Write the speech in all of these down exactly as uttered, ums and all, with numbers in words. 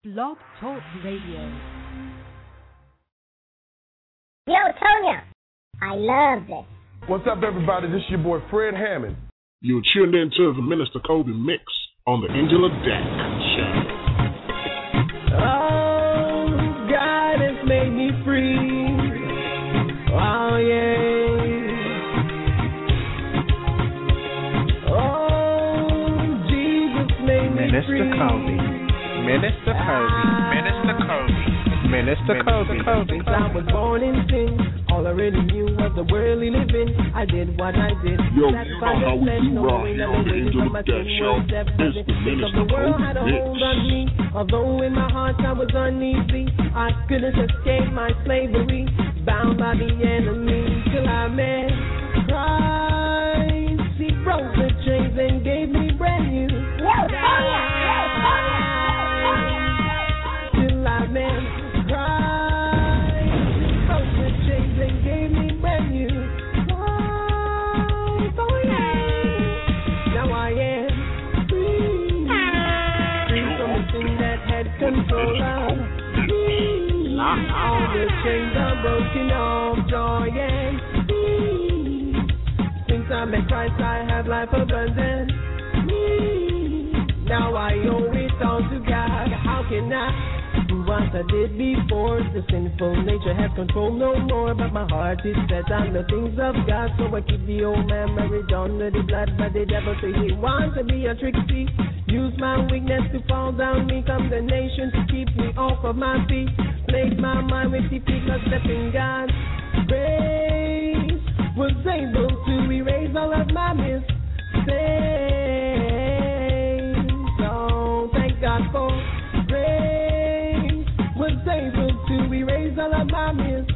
Blog Talk Radio. Yo, Tonya, I love this. What's up, everybody? This is your boy Fred Hammond. You're tuned in to the Minister Kobe Mix on the Angela Dack Show. Oh, God has made me free. Oh, yeah. Oh, Jesus made me Minister free. Kobe. Minister Kobe. Minister Kobe. Minister Kobe. Since I was born in sin, all I really knew was the worldly living. I did what I did. Yo, you know how we do rock here on the Angela Dack Show. It's the Minister Kobe Mix. Although in my heart I was uneasy, I couldn't escape my slavery, bound by the enemy till I met Christ. He broke the chains and gave me brand new. Yo, Tonya! Yo, Tonya! Till I met Christ. He broke the chains and gave me brand new. Christ, oh yeah. Now I am free. Free from the sin that had control of me. All the chains are broken off, joy and peace. Since I met Christ, I have life abundant. Now I owe it all to God. How can I do what I did before? The sinful nature has control no more. But my heart is set on the things of God. So I keep the old man married under the blood. But the devil say he wants to be a tricksy. Use my weakness to fall down me. Condemnation to keep me off of my feet. Place my mind with the feet. Cause stepping God's grace was able to erase all of my mistakes. So thank God for grace was able to erase all of my mistakes.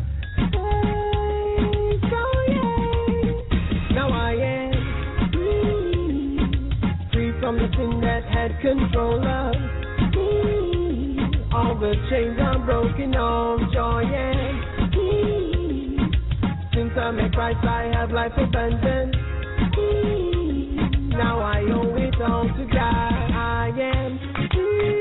Oh yeah. Now I am free, free from the sin that had control of me. All the chains are broken off, joy and peace. Since I met Christ, I have life abundant. Now I owe it all to God. I am free.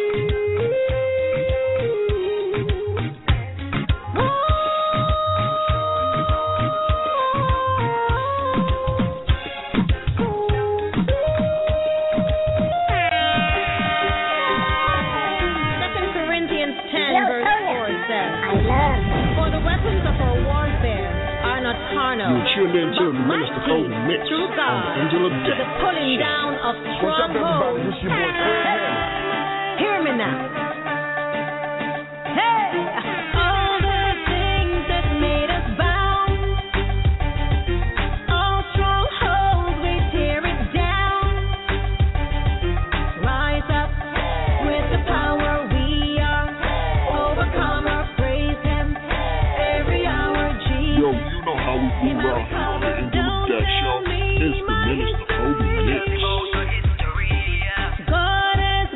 Second Corinthians ten, Yo, verse Tonya, four says, I love this. For the weapons of our warfare are not carnal, You're tuned in to but the Minister mighty Kobe Mix through on God the Angela to the Dack pulling Show. down of What's up, everybody? This strongholds. is your boy Fred Hammond. Hear me now. Hey! All the things that made us bound, all strongholds, we tear it down. Rise up with the power we are. Overcomer, praise Him every hour, Jesus. Yo, you know how we do rock here on the Angela Dack Show. It's the Minister Kobe Mix. God has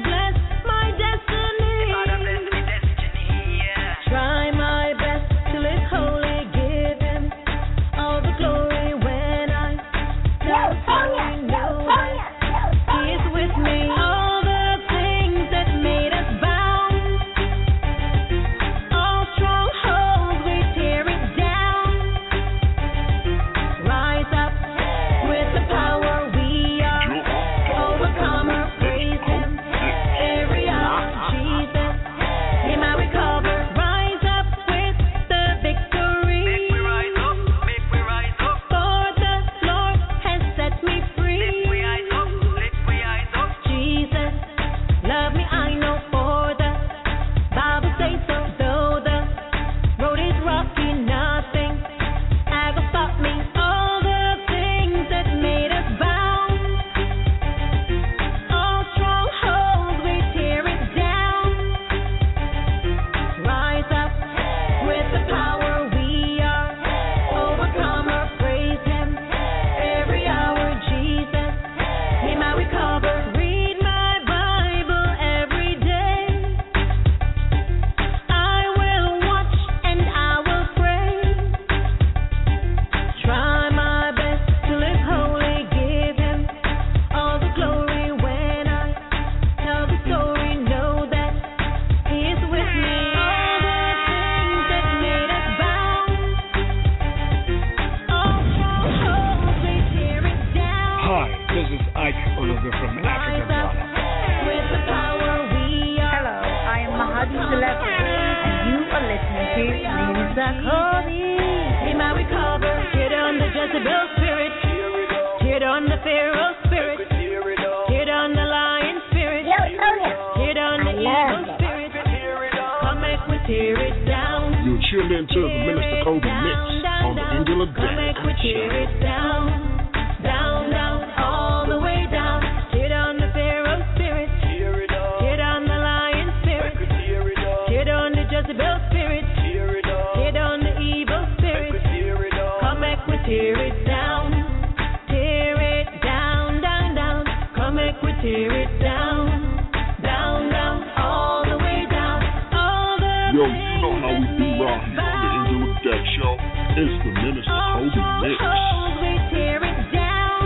Minister Kobe. Be my recover. Tear down the Jezebel spirit. Tear down the Pharaoh spirit. Tear down the lion spirit. Yo, Tonya. Tear down the evil spirit. Come make we tear it down. You're tuned into the Minister Kobe Mix on the Angel of Come make we Death tear show. it down. Down, down, all the way down. Tear down the Pharaoh spirit. Tear down the lion spirit. Tear down the Jezebel spirit. Tear down the evil spirit. Come make we tear it down. Tear it down, down, down. Come make we tear it down. Down, down, all the way down. All the Yo, way you know how we do right here on the Angel of Death show. It's the Minister Kobe Mix. we tear it down.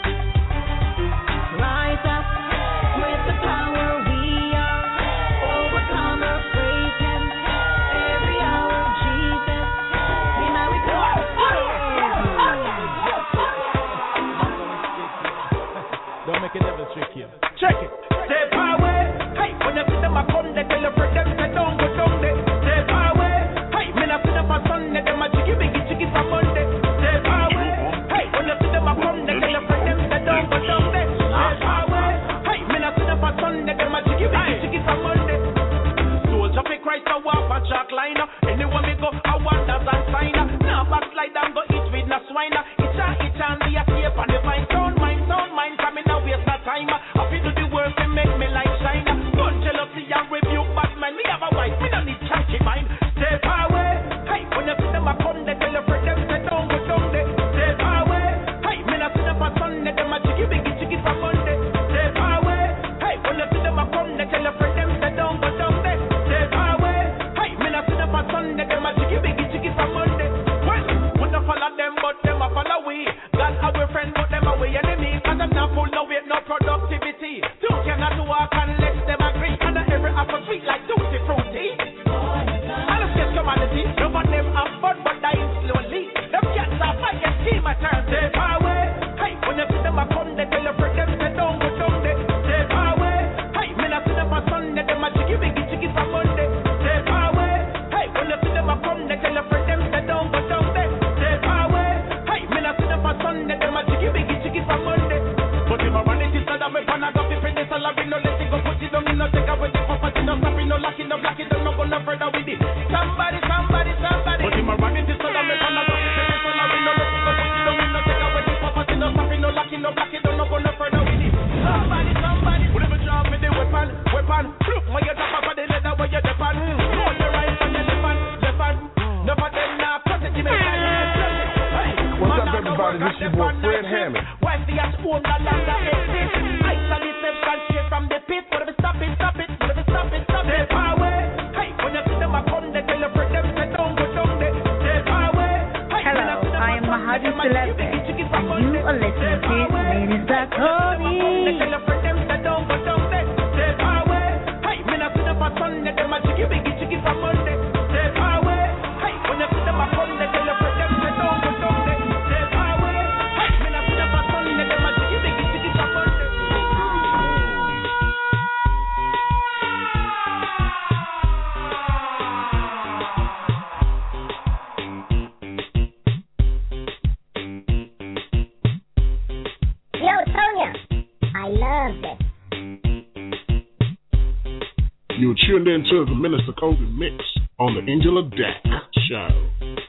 Rise up with the power we are. Overcomer, praise Him. Every hour, Jesus. Be my Don't make it never trick you. Check it. Say power. Hey, when you see them a come, they tell you for them say don't go down there. Say power. Hey, when I see them a Sunday, them a chicky biggie chicky for Monday. Say power. Hey, when you see them a come, they tell you for them say don't go down there. Say power. Hey, when I see them a Sunday, them a chicky biggie chicky for Monday. Soldier fi Christ a walk a chalk liner. Anywhere me go, I wonders and signer. Now backslide and go eat with no swiner. It's a it's and be a safe and the fine sound mind, sound mind. Coming now waste no time. I feel do the work to make me like shine. Don't jealousy and rebuke bad man. Me have a wife, me don't need chunky mind. Stay far away. Hey, when you see them a come, they tell you for them say don't go down there. Stay far away. Hey, me not see them a Sunday, them a chicky biggie chicky for Monday. Stay far away. Hey, when you see them a come, they tell you for them say don't go down there. Stay far away. Hey, me not see them a Sunday, them a chicky biggie chicky for Monday. Well, we don't follow them, but them a follow we. God our friend, but them away enemy. Cause them not full no weight, no productivity. Two cannot walk unless them agree. And every apple sweet like tutti frutti. And it's just humanity. None of them have fun, but dying slowly. Them cats are fighting scheme at times. They far away. Hey, when you see them a come, they tell you for them say don't go down there. They far away. Hey, when you see them a Sunday, them a chicky biggie chicky for Monday. They far away. Hey, when you see them a come, they tell you for them say don't go down there. They far away. Hey, when you see them a Sunday, them a chicky biggie chicky for Monday. But in morality, so that we pan a go fi the salary, no let it go, put it down, no take away the property, no stop it, no lock it, no block it, no go no further with it. Somebody, somebody, somebody. But in morality, so that we pan a go fi the salary, no let it go, put it down, no take away the property, no stop it, no lock it, no block it, no go no further with it. Somebody, somebody. Whatever job with the weapon, weapon. Look, when you drop off of the leather, where you depend. Know your right and your left hand, left hand. No for them now, protect you, What's up, everybody? This your boy Fred Hammond. Wife the ass own the land that exists. Isolate them straight from the pit. Whatever stop it, stop it. Whatever stop it, stop it. Power. Hey, when you see them a come, they tell you for them say don't go down there. Say power. Hello, I am Mahadi Celeste, and you are listening to Minister Kobe. They tell you for them say don't go down there. Say power. Hey, when you see them a Sunday, them a chicky biggie chicky for Monday. Say power. Hey, when you see them a come, they tell you for them say don't go down there. Say power. Hey, when you see them a Sunday, them a chicky biggie chicky for Monday. Yo, Tonya. I love this. You're tuned into the Minister Kobe Mix on the Angel of Death show.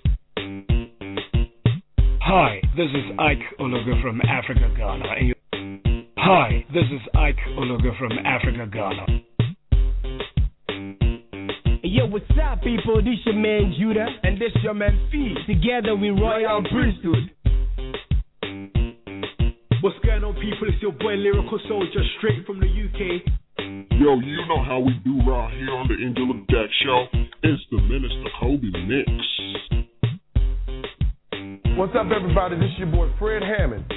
Hi, this is Ike Ologo from Africa, Ghana. And you- Hi, this is Ike Ologo from Africa, Ghana. Yo, what's up, people? This your man Judah, and this your man Fee. Together we Royal Priesthood. What's going on, people? It's your boy Lyrical Soldier, straight from the U K. Yo, you know how we do right here on the Angel of Death show. It's the Minister Kobe Mix. What's up, everybody? This your boy Fred Hammond.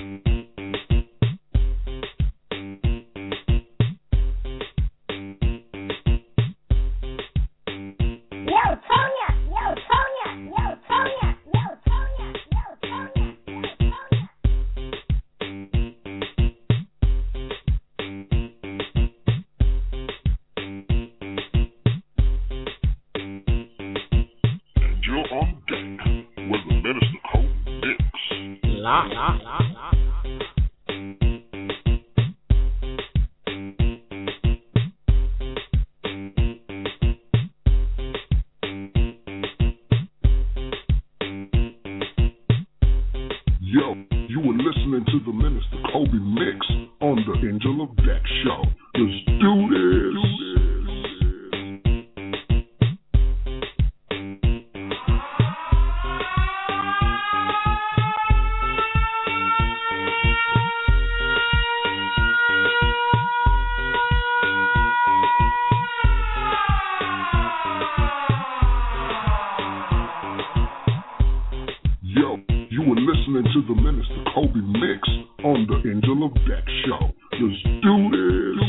Yo, Tonya. Yo, Tonya. Yo, Tonya. Yo, Tonya. Yo, Tonya. Yo, Tonya. Deck with the Minister Kobe Mix. La, la, la, la. Yo, you were listening to the Minister Kobe Mix on the Angel of Deck Show. Let's do this. Do this. Yo, you were listening to the Minister Kobe Mix on the Angel of Deck Show. Let's do this.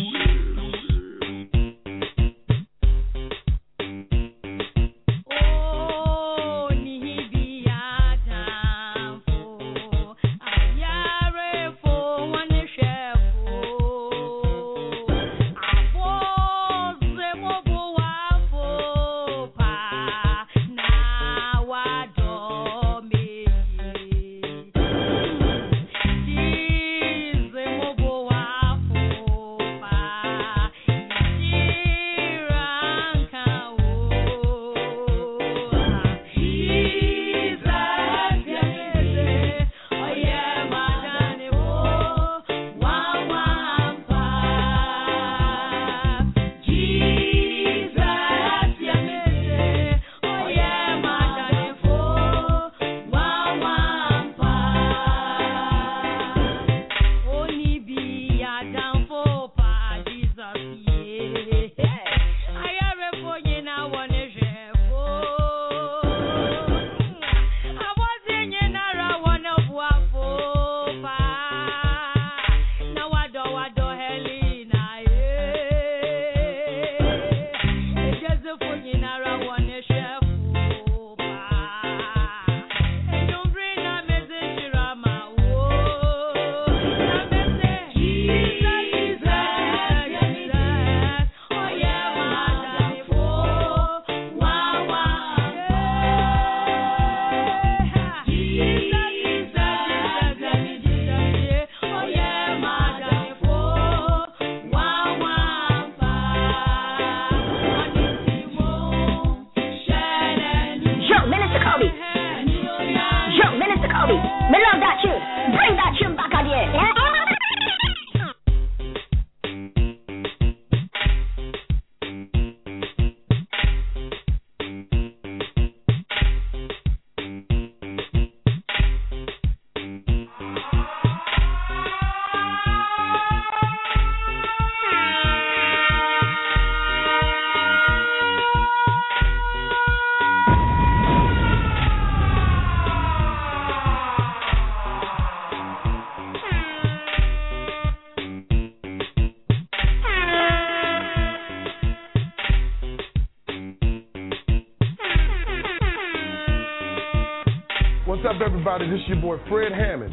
What's up, everybody? This is your boy Fred Hammond.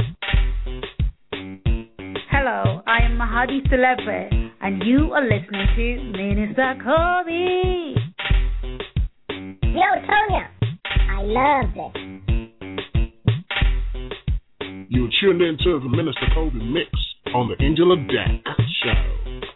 Hello, I am Mahadi Celebre, and you are listening to Minister Kobe. Yo, Tonya, I love this. You're tuned into the Minister Kobe Mix on the Angel of Deck Show.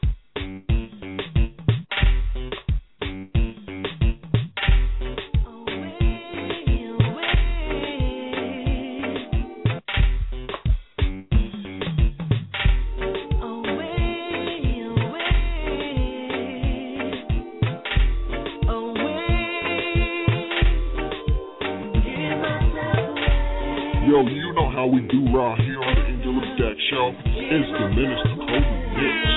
Yo, you know how we do right here on the Angel of Deck Show. It's the Minister Kobe Mix.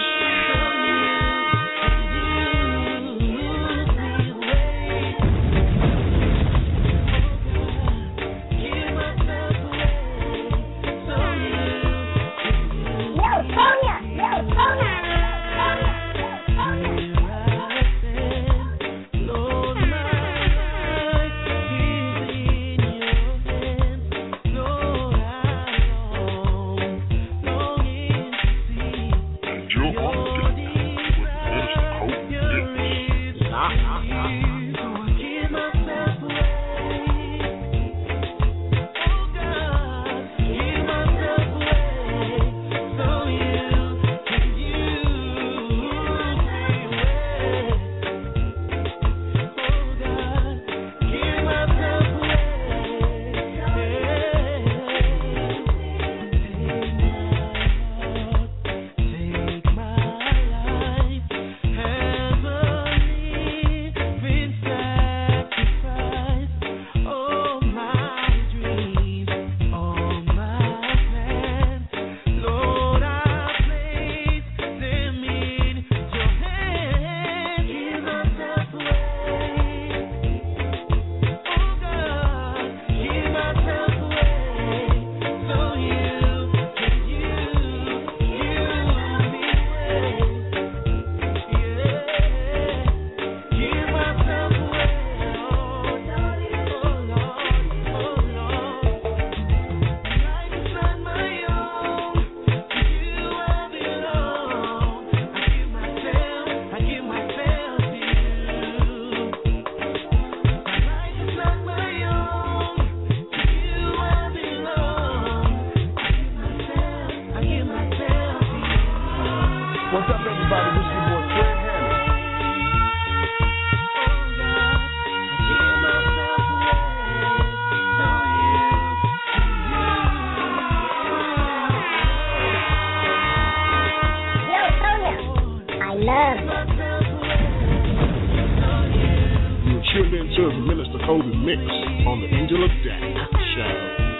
Kobe Mix on the Angela Dash Show.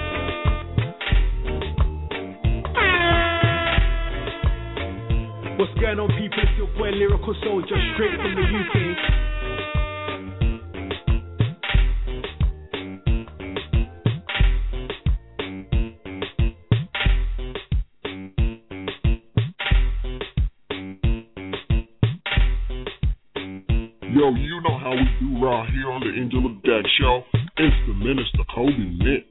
What's going on, people? It's your boy Lyrical Soldier, straight from the U K. Yo, you know how we do right here on the Angela Dash Show. It's the Minister Kobe Mix.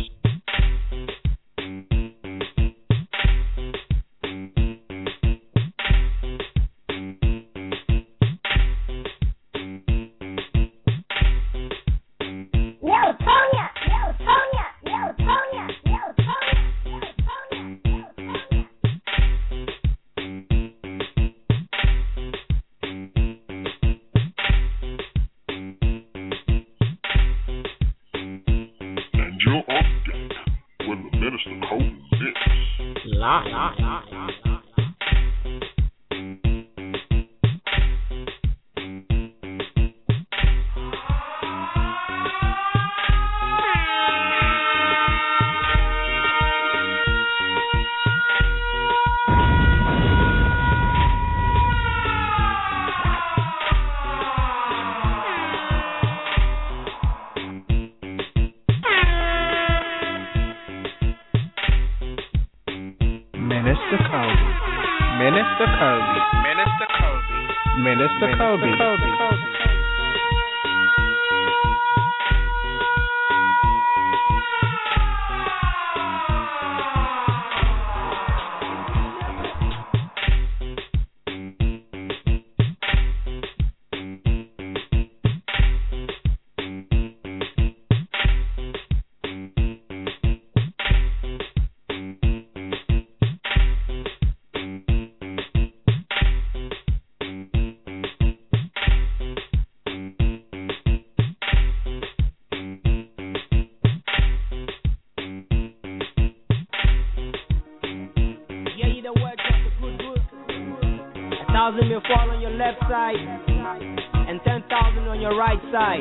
Thousand will fall on your left side and ten thousand on your right side,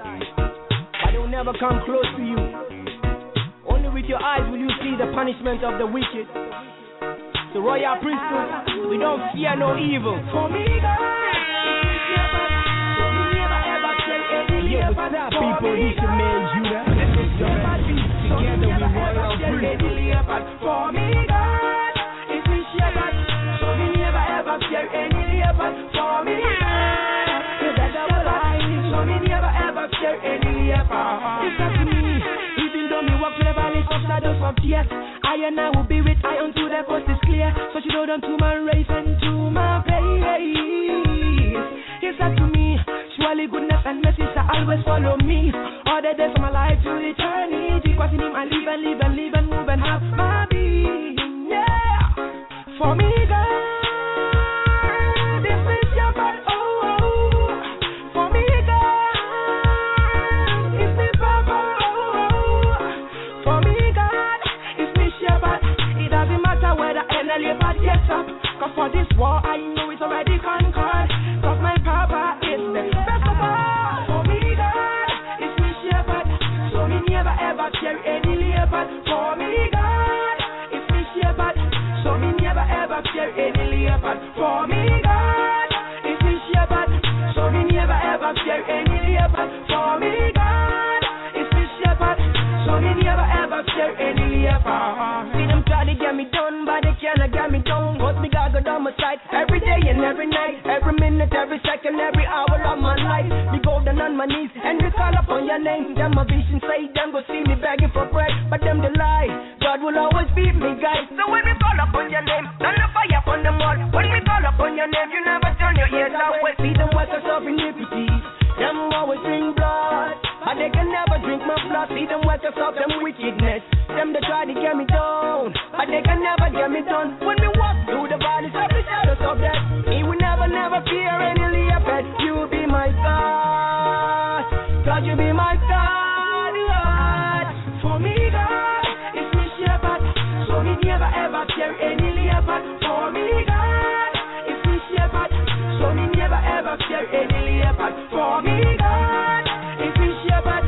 but they will never come close to you. Only with your eyes will you see the punishment of the wicked. The royal priesthood, we don't fear no evil. For me, God, yeah, what's up, people? This your man Judah. Together we royal priesthood. For me, God, it's me shepherd. So me never ever fear any leopard. For me, you better lie. So me never ever fear any leopard. It's up to me. Even though me walk through the valley of shadows of death, I and I will be with I until the coast is clear. So she hold on to my race and to my pace. It's up to me. Surely goodness and mercy shall always follow me all the days of my life to eternity. Cause in him I live and live and live and move and have my being. Yeah, for me, God, this is your part. Oh, oh. For me, God, it's me, Papa. Oh, oh. For me, God, it's me, Shepherd. It doesn't matter whether any leopard gets up. Cause for this war I know it's already conquered. Cause my Papa is the best of all. For me, God, it's me, Shepherd. So me never ever fear any leopard. For me, God, it's me, Shepherd. So me never ever fear any leopard. For me, God, it's me, Shepherd. So me never ever fear any leopard. For me, God, it's me, Shepherd. So me never ever fear any leopard. See them try to get me down, but they cannot get me down. But me God go down my side every day and every night, every minute, every second, every hour of my life. Me go down on my knees and we call upon your name. Them my vision say them go see me begging for bread, but them the lie. God will always be me, guys. So when we call upon your name, turn the fire upon them all. When we call upon your name, you never turn your ears away. See them workers of iniquity, them always drink blood, but they can never drink my blood. See them workers of them wickedness, them they try to get me down, but they can never get me down. When we walk through the valleys of the shadows of death, he will never, never fear any leopard. You be my God, God, you be my God, Lord. For me, God, it's me shepherd, so me never ever fear any leopard. For me, God, it's me shepherd, so me never ever fear any leopard. For me, God, it's me shepherd,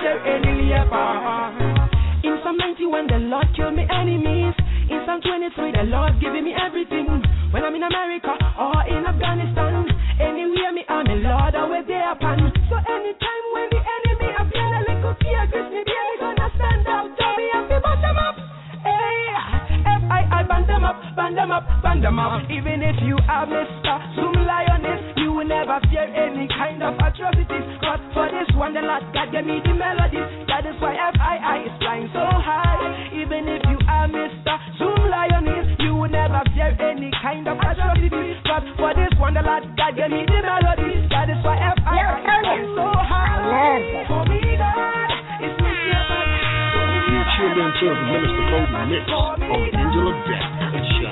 fear any labor. In Psalm ninety, when the Lord killed me enemies. In Psalm twenty-three, the Lord giving me everything. When I'm in America or in Afghanistan, anywhere me I'm a Lord, I will there upon. So anytime when the enemy appear, a little fear, Chris, me be gonna stand out. Tell me if you bust them up. Hey, F I I band them up, band them up, band them up. Even if you are Mister Zoom Lioness, you will never fear any kind of atrocities. But for this one, the Lord God gave me the melody. That is why F I I is flying so high. Even if you are Mister Zoom Lioness, you will never fear any kind of atrocities. But for this one, the Lord God gave me the melody. That is why F I I is flying so high. For me, God, it's me, God. You tuned into the Minister Kobe Mix on the Angel of Death Show.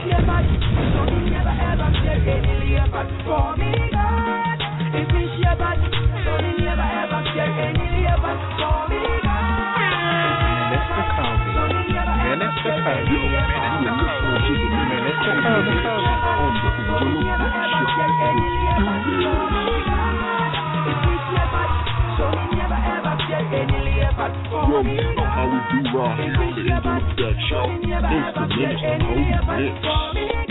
For me, God, it's me, Shabbat. So me never ever fear any labor. For me, God, Minister Kobe. Minister Kobe. You are listening to the Minister Kobe Mix on the Angel of Death Show. Yo, you know how we do right here on the Angel of Death Show. It's the Minister Kobe Mix.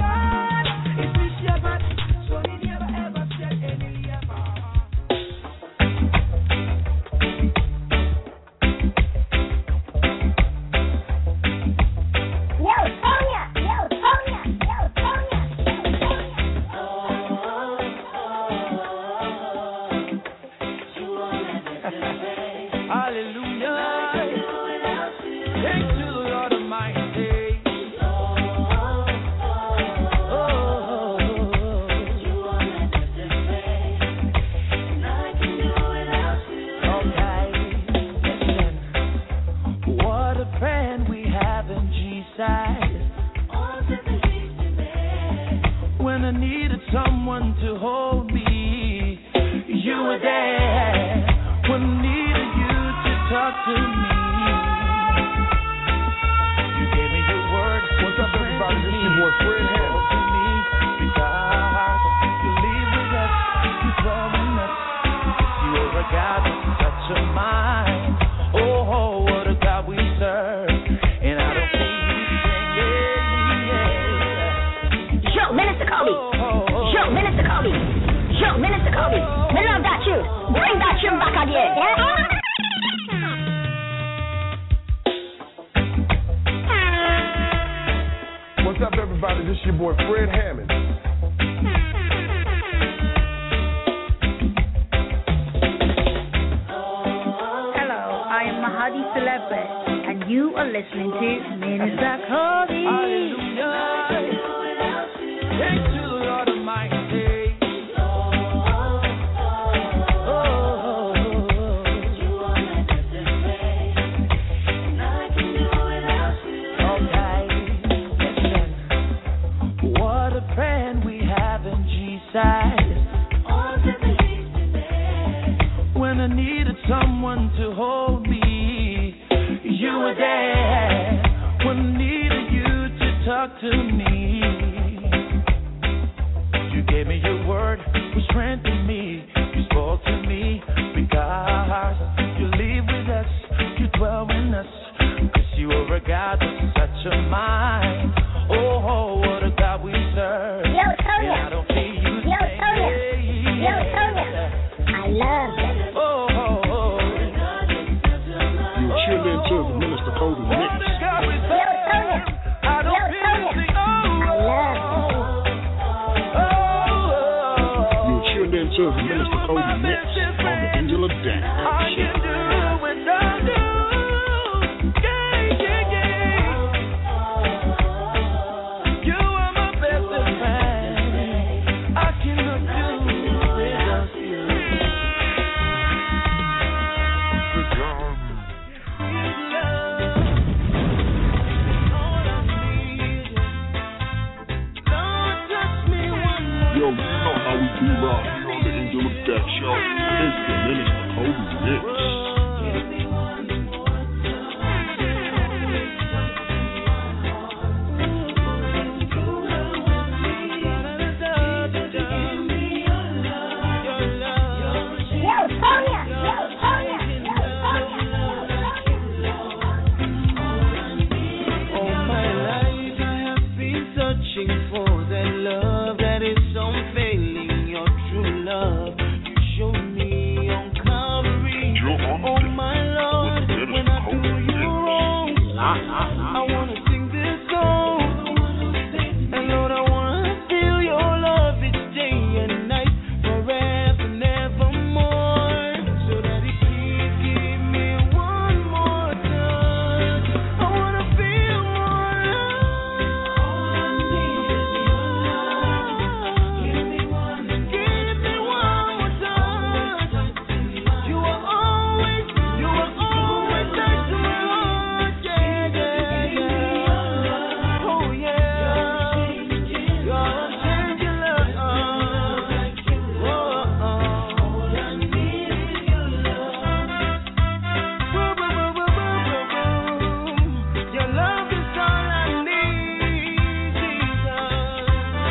Searching for that love that is unfailing, your true love. You showed me on Calvary. Oh my Lord, when I do you wrong, I wanna sing this song. And Lord, I wanna feel your love each day and night, forever and evermore. So Daddy, please give me one more touch. I wanna feel more love. All I need is your love. Give me one, give me one more touch. You are always, you are always there to my heart. Yeah, yeah, yeah. Oh yeah. You're changing love. Oh, oh. All I need is your love. Boom, boom, boom, boom, boom, boom, boom. Your love is all I need, Jesus.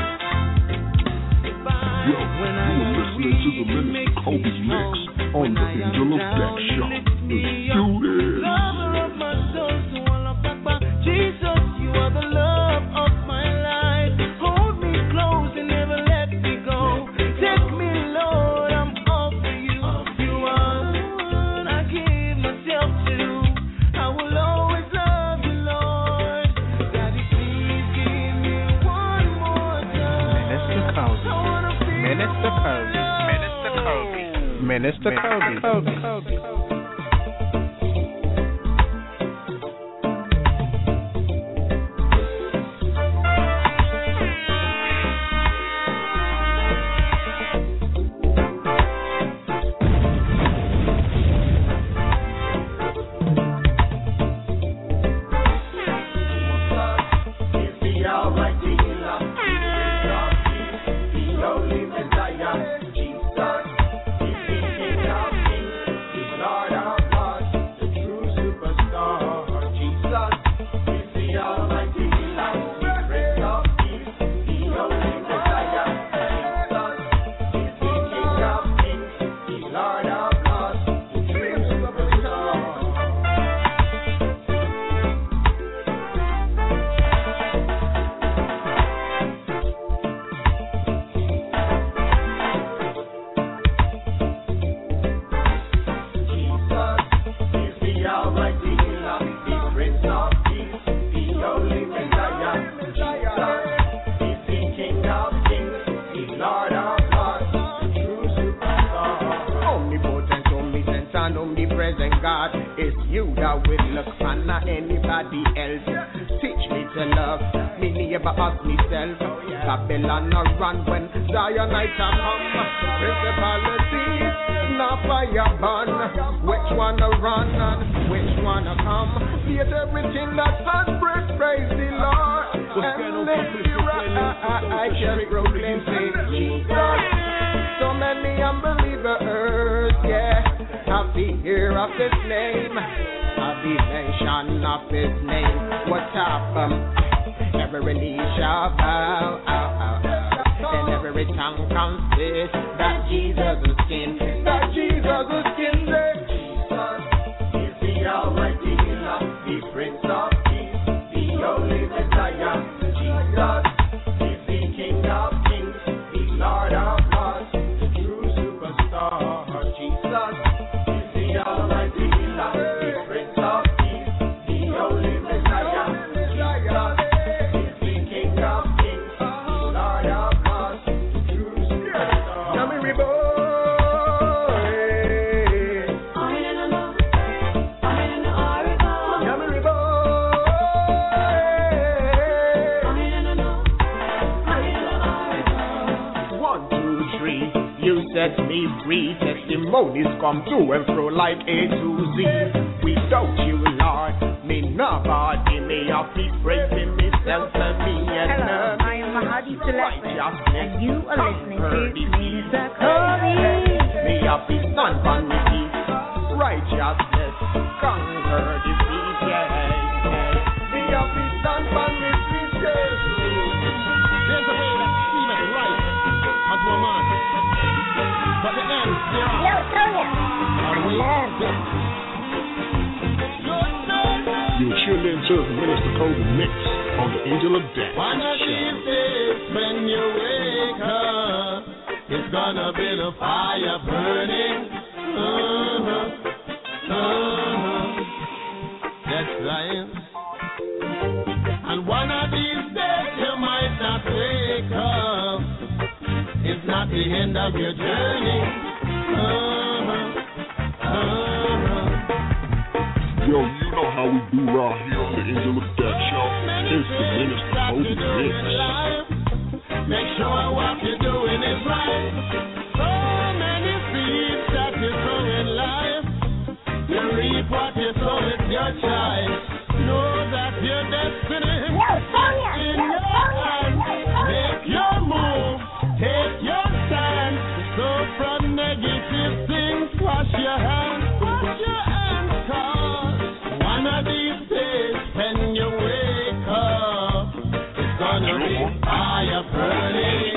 Yo, When you I were am listening to the weak, Minister make Kobe me Mix strong. on When the I am Angel of down, Death you Show. lift me Let's up. do this. Lover of my soul, so all of Papa. Jesus, you are the love of my life. Hold me close and never let me go. Take me, Lord, I'm all for you. You are the one I give myself to. I will always love you, Lord. Daddy, please give me one more time. Minister Kobe. I wanna feel Minister more Kobe. love. Minister Kobe. Minister Kobe. Kobe. Omnipotent, omniscient, and omnipresent God, it's you that will look for, not anybody else. Teach me to love me neighbor as myself. Babylon a run when Zionite a come. Principalities, not fire burn. Which one a run and which one a come? Yet everything that has breath, praise the Lord. And let me I can proclaim, say Jesus. So many unbelievers, yeah, have the ear of His name, have the mention of His name. What happened? Every knee shall bow, ow, ow, ow. And every tongue confess that Jesus is King, that Jesus is King. Jesus is the Almighty Healer, the Prince of Peace, the only Messiah. Jesus is the King of Kings, the Lord of Lords, the true superstar. Jesus is the Almighty Healer, the Prince of Peace, the only Messiah. Jesus is the King of Kings, the Lord of Lords, the true superstar. Now me reborn. You set me free, testimonies come to and fro like A to Z. Without you, Lord, me nobody, me have be praising myself and me and Hello, I am Mahadi Selector, and you are listening to Minister Kobe. Me have be stand on me feet, righteousness conquer defeat, yeah, yeah. Me have be stand on me feet, yes. There's a way that seemeth right unto a man, but the end thereof. Yo, Tonya, I love it. You're tuned into the Minister Kobe Mix on the Angel of Death Show. gonna be the fire burning. Uh-huh. Uh-huh. That's right. And one of these days you might not wake up. It's not the end of your journey. Uh-huh. Uh-huh. Yo, you know how we do right here on the Angel of Death Show. It's the Minister Kobe Mix. Make sure what you're doing is right. So many seeds that you sow in life. You reap what you sow, it's your choice. Know that your destiny is in your hands. Make your move, take your stand. So from negative things, wash your hands, wash your hands, cause one of these days when you wake up, it's gonna be fire burning.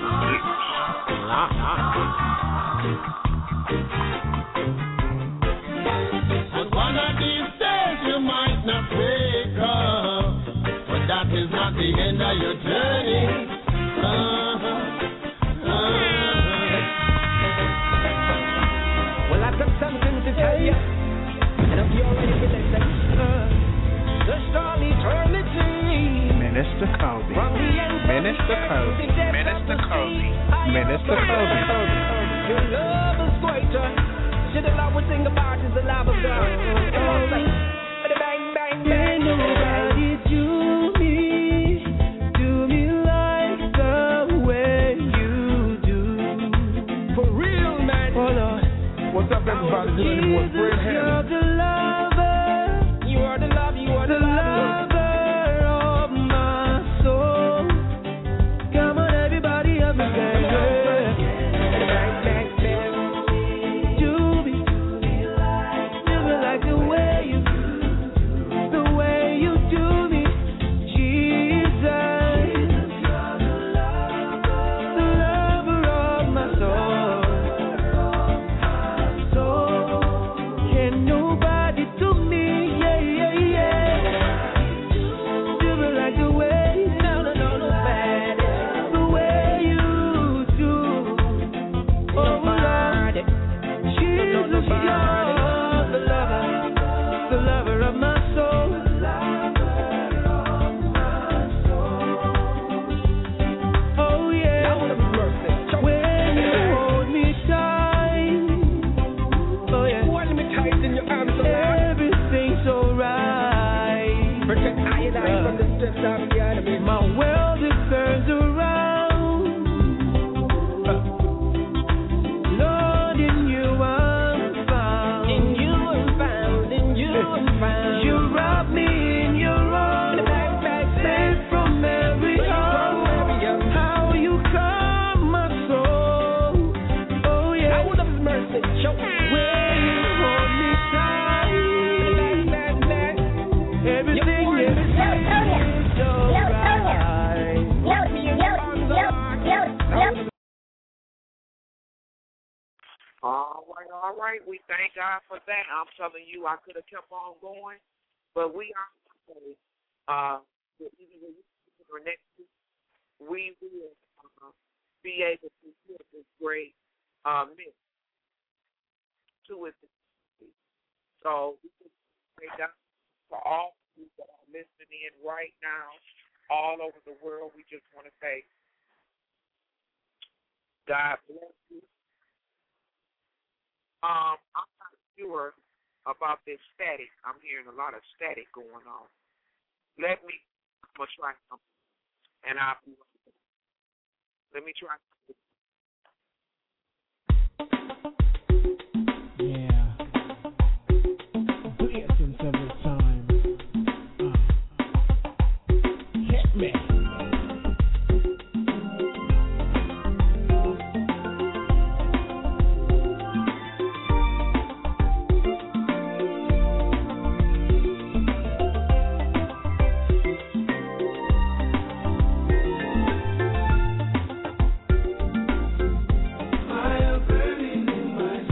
And one of these days you might not wake up, but that is not the end of your journey. Uh-huh. Uh-huh. Well, I've got something to tell you, and if you already been listening, uh, the strong eternity. Minister Kobe. Minister Kobe. Minister Kobe. Minister Kobe. Your love is greater. Should the Lord would sing about is the love of God. It was like bang, bang, bang. Nobody do me, do me like the way you do. For real, man. Oh Lord. What's up, everybody? This is your boy Fred Hammond. You're the lover. You are the love. You are the, the lover of my soul. Come on, everybody, up and bang, bang, bang, bang. Do me, do me like the way you, the way you do me, Jesus. You're the lover of my soul. Can nobody do me, yeah, yeah, yeah. Do me like the way, no, no, no, no, bad. The way you do. Oh, Lord, Jesus, you're the lover, the lover of my soul. Oh, yeah. When you hold me tight. Oh yeah. Hold me tight in your arms, Lord. Everything's alright. Protect I and I from the stress of the enemy. My world it turns around. Lord, in you I'm found. In you I'm found. In you I'm found. You wrap me in your arms. Safe from every harm. How you calm my soul. Oh yeah. I would have mercy. Show When you hold me tight, everything is so right. All right, all right. We thank God for that. I'm telling you, I could have kept on going, but we are uh, either or next week, we will uh, be able to hear this great uh, mix to it. So we just thank God for all of you that are listening in right now, all over the world. We just want to say, God bless you. Um, I'm not sure about this static. I'm hearing a lot of static going on. Let me, I'm going to try something. And I'll be right back. Let me try something. Yeah. The essence of the time. Uh. Hit me. Fire burning in my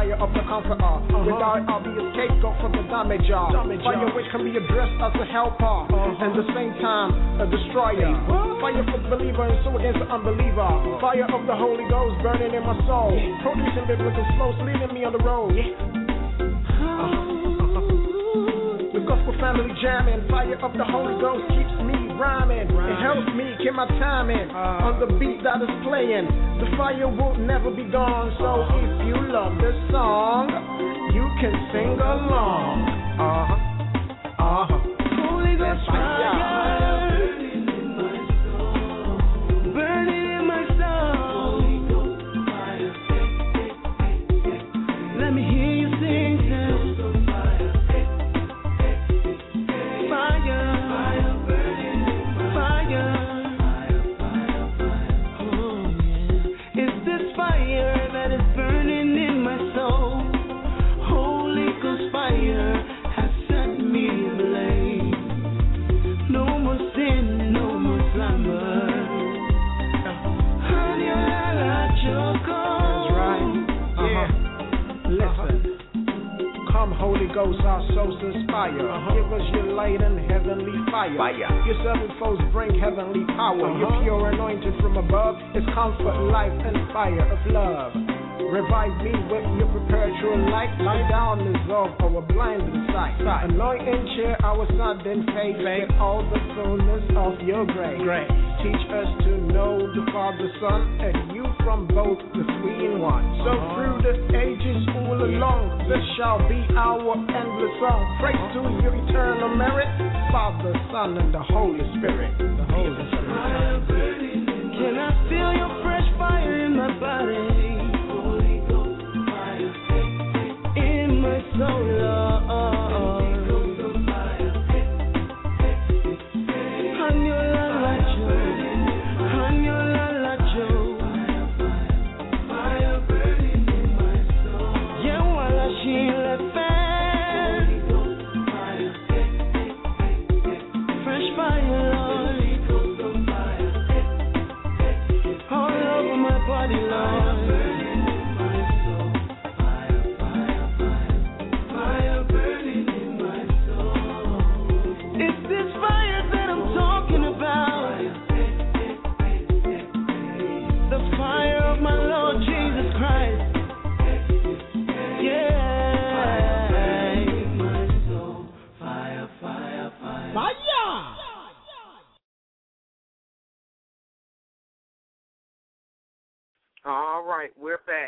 fire of the conqueror. Uh-huh. Without it, I'll be a scapegoat for the damager. Damager. Fire which can be addressed as a helper, uh-huh. and at the same time a destroyer. What? Fire for the believer and so against the unbeliever. Uh-huh. Fire of the Holy Ghost burning in my soul, yeah. Producing biblical flows, leading me on the road. Yeah. Uh-huh. The gospel family jamming, fire of the Holy Ghost keeps me rhyming. It helps me keep my timing uh, on the beat that is playing. The fire will never be gone. So if you love this song, you can sing along. Uh huh. Uh huh. Holy Ghost fire, burning in my soul, burning in my soul. Holy Ghost fire, let me hear you sing. Holy Ghost, our souls inspire. Uh-huh. Give us your light and heavenly fire. fire. Your seven foes bring heavenly power. Uh-huh. Your pure anointing from above is comfort, life, and fire of love. Revive me with your perpetual light. Lie down, dissolve our blinding sight. sight. Anoint and cheer our sudden faith with all the fullness of your grace. grace. Teach us to know the Father, Son, and you from both the three in one. So uh-huh. through the ages all along, this shall be our endless song. Praise uh-huh. to your eternal merit, Father, Son, and the Holy Spirit. The Holy Spirit. Can I feel your fresh fire in my body? Holy Ghost fire in my soul, Lord. All right, we're back.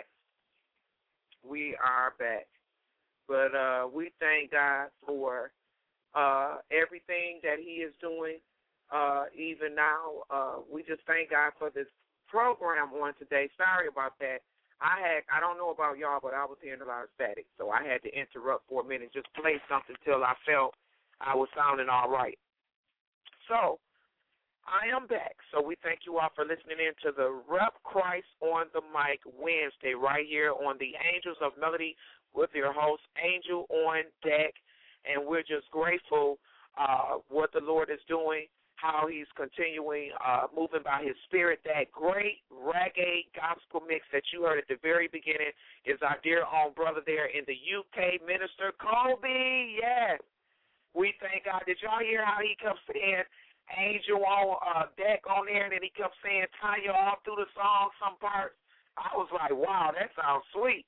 We are back. But uh, we thank God for uh, everything that he is doing. Uh, even now, uh, we just thank God for this program on today. Sorry about that. I had I don't know about y'all, but I was hearing a lot of static, so I had to interrupt for a minute, just play something till I felt I was sounding all right. So I am back. So we thank you all for listening in to the Rep Christ on the Mic Wednesday right here on the Angels of Melody with your host, Angel on Deck. And we're just grateful uh, what the Lord is doing, how he's continuing uh, moving by his spirit. That great reggae gospel mix that you heard at the very beginning is our dear own brother there in the U K, Minister Kobe. Yes. We thank God. Did y'all hear how he kept saying Angel on uh, Deck on there, and then he kept saying Tanya all through the song, some parts? I was like, wow, that sounds sweet.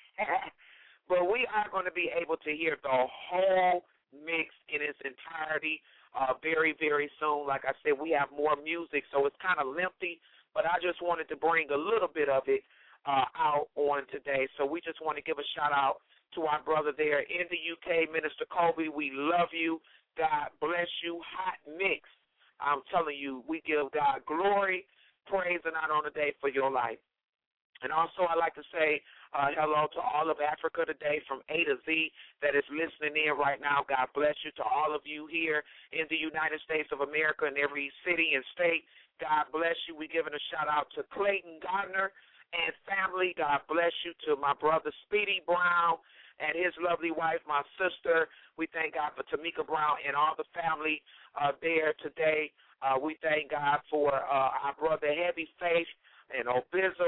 But we are going to be able to hear the whole mix in its entirety uh, very, very soon. Like I said, we have more music, so it's kind of lengthy, but I just wanted to bring a little bit of it uh, out on today. So we just want to give a shout-out to our brother there in the U K, Minister Kobe. We love you. God bless you. Hot mix. I'm telling you, we give God glory, praise, and honor on the day for your life. And also I'd like to say uh, hello to all of Africa today from A to Z that is listening in right now. God bless you. To all of you here in the United States of America in every city and state, God bless you. We're giving a shout-out to Clayton Gardner and family. God bless you. To my brother Speedy Brown and his lovely wife, my sister. We thank God for Tamika Brown and all the family uh, there today. Uh, we thank God for uh, our brother Heavy Faith and Obizzle.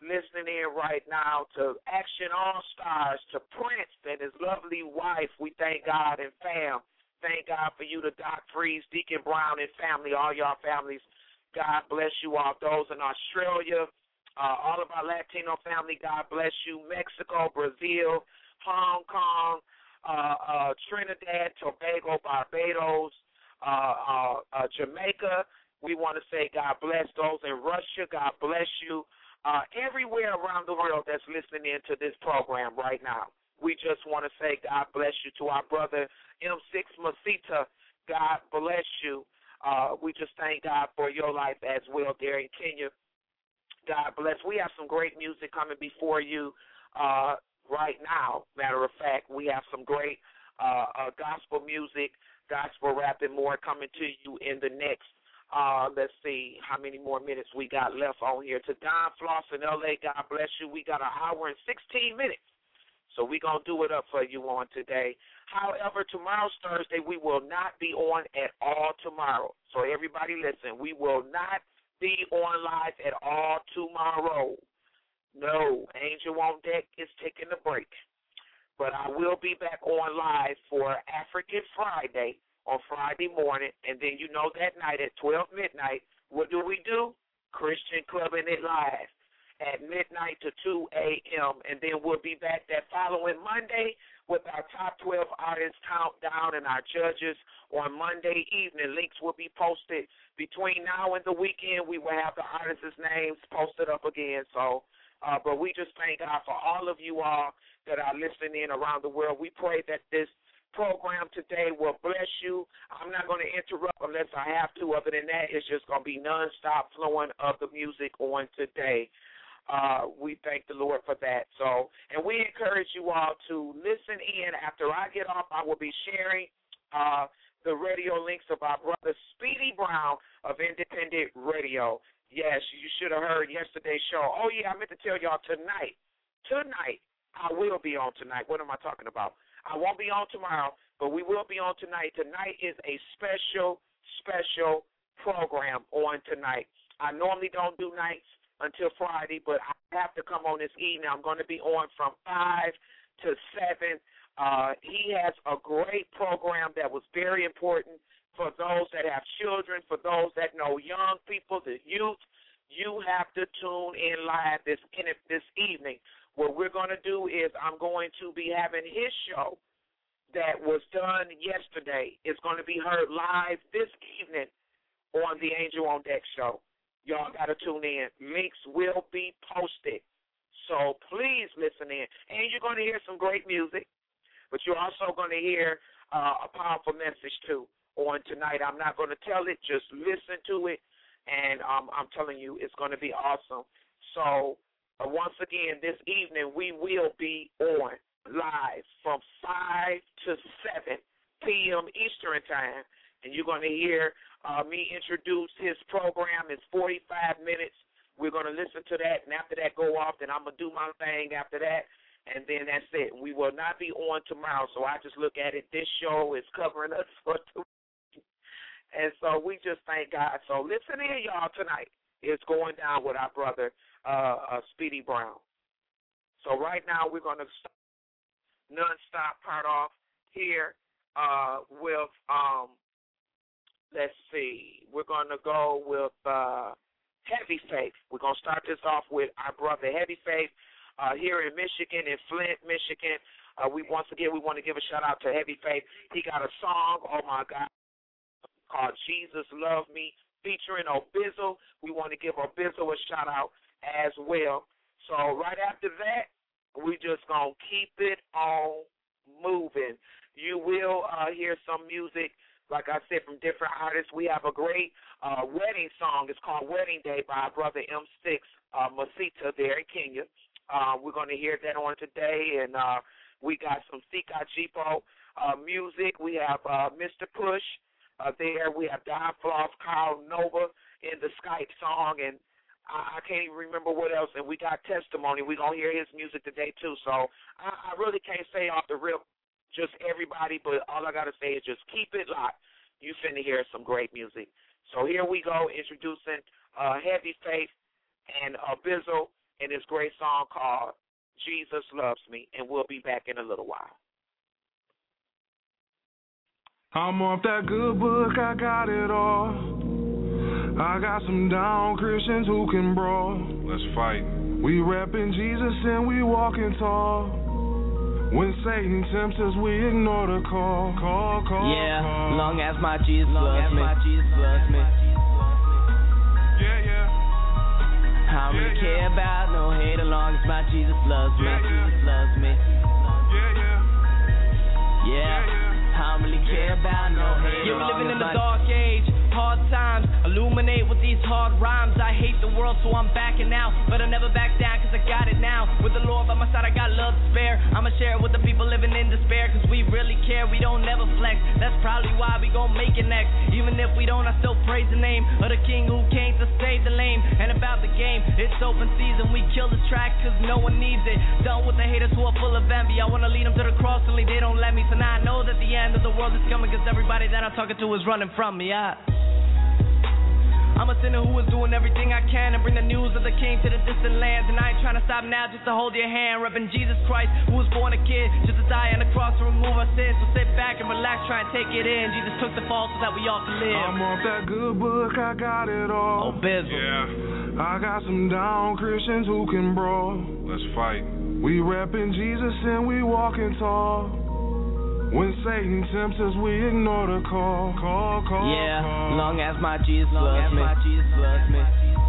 listening in right now to Action All Stars, to Prince and his lovely wife. We thank God and fam. Thank God for you, the Doc Freeze, Deacon Brown and family, all y'all families. God bless you all. Those in Australia, uh, all of our Latino family, God bless you. Mexico, Brazil, Hong Kong, uh, uh, Trinidad, Tobago, Barbados, uh, uh, uh, Jamaica. We want to say God bless those in Russia. God bless you. Uh, everywhere around the world that's listening in to this program right now. We just want to say God bless you. To our brother M six Masita, God bless you. Uh, we just thank God for your life as well there in Kenya. God bless. We have some great music coming before you uh, right now. Matter of fact, we have some great uh, uh, gospel music, gospel rap, and more coming to you in the next Uh, let's see how many more minutes we got left on here. To Don Floss in L A, God bless you. We got an hour and sixteen minutes, so we're going to do it up for you on today. However, tomorrow's Thursday, we will not be on at all tomorrow. So everybody listen, we will not be on live at all tomorrow. No, Angel on Deck is taking a break. But I will be back on live for African Friday on Friday morning, and then you know that night at twelve midnight, what do we do? Christian Clubbing It Live at midnight to two a.m., and then we'll be back that following Monday with our top twelve artists countdown and our judges on Monday evening. Links will be posted between now and the weekend. We will have the artists' names posted up again. So, uh, but we just thank God for all of you all that are listening in around the world. We pray that this program today will bless you. I'm not going to interrupt unless I have to. Other than that, it's just going to be nonstop flowing of the music on today. Uh, we thank the Lord for that. So, and we encourage you all to listen in. After I get off, I will be sharing uh, the radio links of our brother Speedy Brown of Independent Radio. Yes, you should have heard yesterday's show. Oh, yeah, I meant to tell y'all tonight. Tonight, I will be on tonight. What am I talking about? I won't be on tomorrow, but we will be on tonight. Tonight is a special, special program on tonight. I normally don't do nights until Friday, but I have to come on this evening. I'm going to be on from five to seven. Uh, he has a great program that was very important for those that have children, for those that know young people, the youth. You have to tune in live this, in this evening. What we're going to do is I'm going to be having his show that was done yesterday. It's going to be heard live this evening on the Angel on Deck show. Y'all got to tune in. Links will be posted. So please listen in. And you're going to hear some great music, but you're also going to hear uh, a powerful message, too, on tonight. I'm not going to tell it. Just listen to it, and um, I'm telling you, it's going to be awesome. So, Uh, once again, this evening we will be on live from five to seven p.m. Eastern Time, and you're going to hear uh, me introduce his program. It's forty-five minutes. We're going to listen to that, and after that go off, then I'm going to do my thing after that, and then that's it. We will not be on tomorrow, so I just look at it. This show is covering us for two weeks, and so we just thank God. So listen in, y'all, tonight. It's going down with our brother, Uh, uh, Speedy Brown. So right now we're going to start non-stop part off here uh, with, um, let's see, we're going to go with uh, Heavy Faith. We're going to start this off with our brother Heavy Faith uh, here in Michigan, in Flint, Michigan. Uh, we once again, we want to give a shout-out to Heavy Faith. He got a song, oh, my God, called Jesus Love Me, featuring Obizzle. We want to give Obizzle a shout-out as well. So right after that, we just going to keep it on moving. You will uh, hear some music, like I said, from different artists. We have a great uh, wedding song. It's called Wedding Day by our brother M six uh, Masita there in Kenya. Uh, we're going to hear that on today, and uh, we got some Sika Jipo uh, music. We have uh, Mister Push uh, there. We have Don Floss, Carl Nova in the Skype song, and I, I can't even remember what else. And we got Testimony. We're going to hear his music today, too. So I, I really can't say off the rip just everybody, but all I got to say is just keep it locked. You finna hear some great music. So here we go, introducing uh, Heavy Faith and Obizzle and this great song called Jesus Loves Me, and we'll be back in a little while. I'm off that good book, I got it all. I got some down Christians who can brawl. Let's fight. We reppin' Jesus and we walking tall. When Satan tempts us, we ignore the call. Call, call, yeah, call. Long as my Jesus loves me. My Jesus loves me. Yeah, yeah. I don't really yeah, care yeah. about no hate, as long as my Jesus loves me. Yeah, my yeah. Jesus loves me. Yeah, yeah. Yeah. yeah, yeah. I don't really care about no hate. You're living in the dark age, hard times, illuminate with these hard rhymes. I hate the world, so I'm backing out, but I never back down, cause I got it now. With the Lord by my side, I got love to spare. I'ma share it with the people living in despair, cause we really care, we don't never flex. That's probably why we gon' make it next. Even if we don't, I still praise the name of the King who came to save the lame. And about the game, it's open season, we kill this track cause no one needs it. Done with the haters who are full of envy, I wanna lead them to the cross, only they don't let me. So now I know that the end of the world is coming, cause everybody that I'm talking to is running from me. I I'm a sinner who is doing everything I can to bring the news of the King to the distant lands. And I ain't trying to stop now just to hold your hand. Reppin' Jesus Christ, who was born a kid, just to die on the cross to remove our sins. So sit back and relax, try and take it in. Jesus took the fall so that we all can live. I'm off that good book, I got it all. Oh, Bizzle. Yeah. I got some down Christians who can brawl. Let's fight. We reppin' Jesus and we walking tall. When Satan tempts us, we ignore the call. Call, call, yeah, call. Long as my Jesus long loves as me. My Jesus loves me.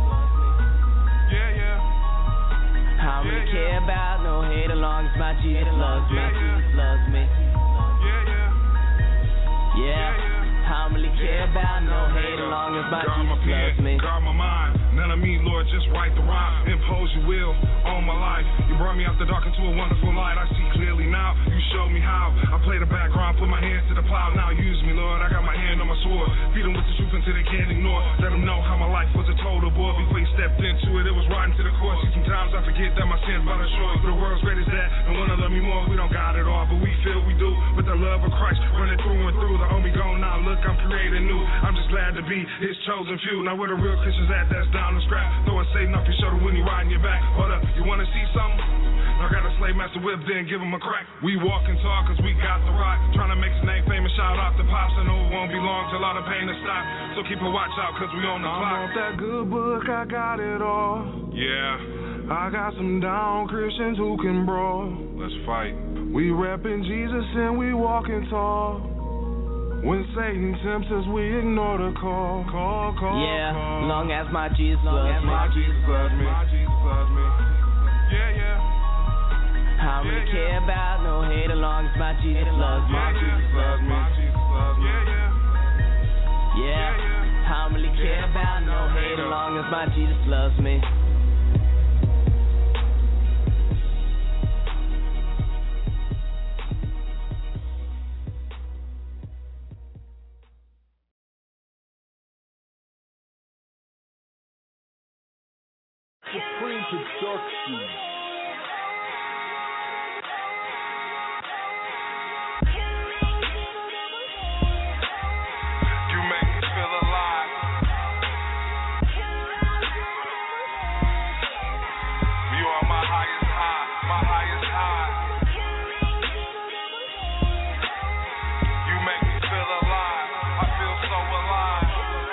Yeah, yeah. I don't really yeah, care yeah. about no hate, as long as my Jesus loves me. Yeah, My yeah. Jesus loves me. Yeah, yeah. Yeah. yeah, yeah. I don't really care yeah, about no yeah, hate, as long as my God Jesus my loves me. God my mind, none of me, Lord, just write the rhyme. Impose your will on my life. You brought me out the dark into a wonderful light. I see clearly now, you showed me how. I play the background, put my hands to the plow. Now use me, Lord, I got my hand on my sword. Feed them with the truth until they can't ignore. Let them know how my life was a total bore. Before you stepped into it, it was riding to the course. See, sometimes I forget that my sins by the shore. But the world's greatest that, and wanna love me more. We don't got it all, but we feel we do. With the love of Christ running through and through. The old me gone now, look, I'm creating new. I'm just glad to be his chosen few. Now where the real Christians at, that's down the scrap. Throwing Satan off your shoulder when he riding your back. Hold up, you wanna see something? I got a slave master whip, then give him a crack. We walk and talk cause we got the rock. Trying to make his name famous, shout out to Pops. I know it won't be long till all the pain is stopped. So keep a watch out cause we on the I'm clock. off that good book, I got it all. Yeah. I got some down Christians who can brawl. Let's fight. We reppin' Jesus and we walking tall. When Satan tempts us, we ignore the call. Call, call, yeah, call. Long as my Jesus loves me. My Jesus loves me. My Jesus loves me. Yeah, yeah. I don't really yeah, care yeah. about no hate, as long as my Jesus loves me. My Jesus loves me. My Jesus loves me. Yeah, yeah. Yeah. yeah, yeah. I don't really care yeah, about no hate, as long as my Jesus loves me. Supreme Production. You make me feel alive. You are my highest high, my highest high. You make me feel alive. I feel so alive.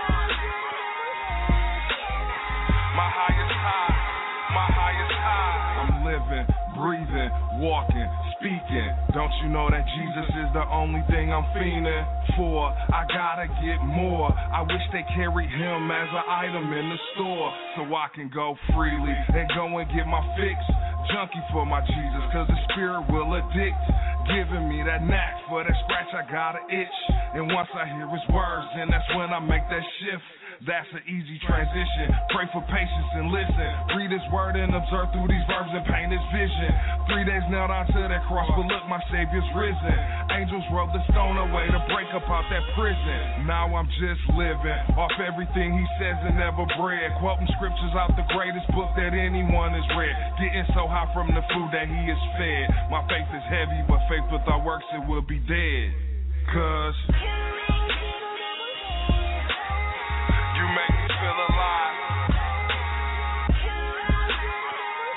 My highest high, my highest high. I'm living, breathing, walking, speaking. Don't you know that Jesus is the only thing I'm fiending for? I gotta get more. I wish they carried him as an item in the store so I can go freely and go and get my fix. Junkie for my Jesus, cause the spirit will addict. Giving me that knack for that scratch, I got an itch. And once I hear his words, then that's when I make that shift. That's an easy transition. Pray for patience and listen. Read his word and observe through these verbs and paint his vision. Three days nailed onto that cross, but look, my Savior's risen. Angels rolled the stone away to break up out that prison. Now I'm just living off everything he says and never bread. Quoting scriptures out the greatest book that anyone has read. Getting so high from the food that he is fed. My faith is heavy, but faith without works, it will be dead. Cause you make me feel alive.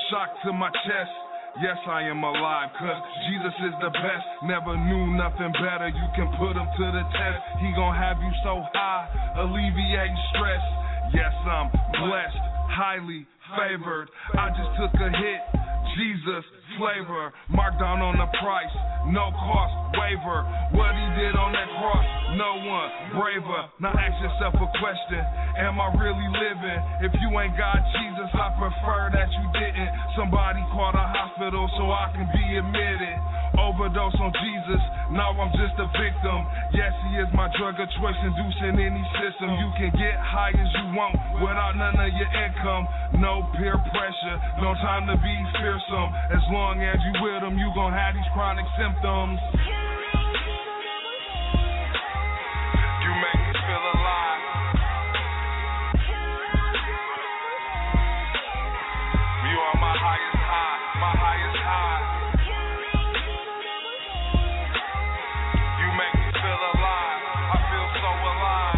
shock to my chest. Yes, I am alive, cause Jesus is the best. Never knew nothing better, you can put him to the test. He gon' have you so high, alleviating stress. Yes, I'm blessed, highly favored. I just took a hit, Jesus flavor, marked down on the price, no cost waiver. What he did on that cross, no one braver. Now ask yourself a question, am I really living? If you ain't got Jesus, I prefer that you didn't. Somebody called a hospital so I can be admitted. Overdose on Jesus, now I'm just a victim. Yes, he is my drug of choice, inducing any system. You can get high as you want without none of your income. No peer pressure, no time to be fearsome. As long as you with him, you gon' have these chronic symptoms. You make me feel alive. You are my highest high, my highest high. You make me feel alive. I feel so alive.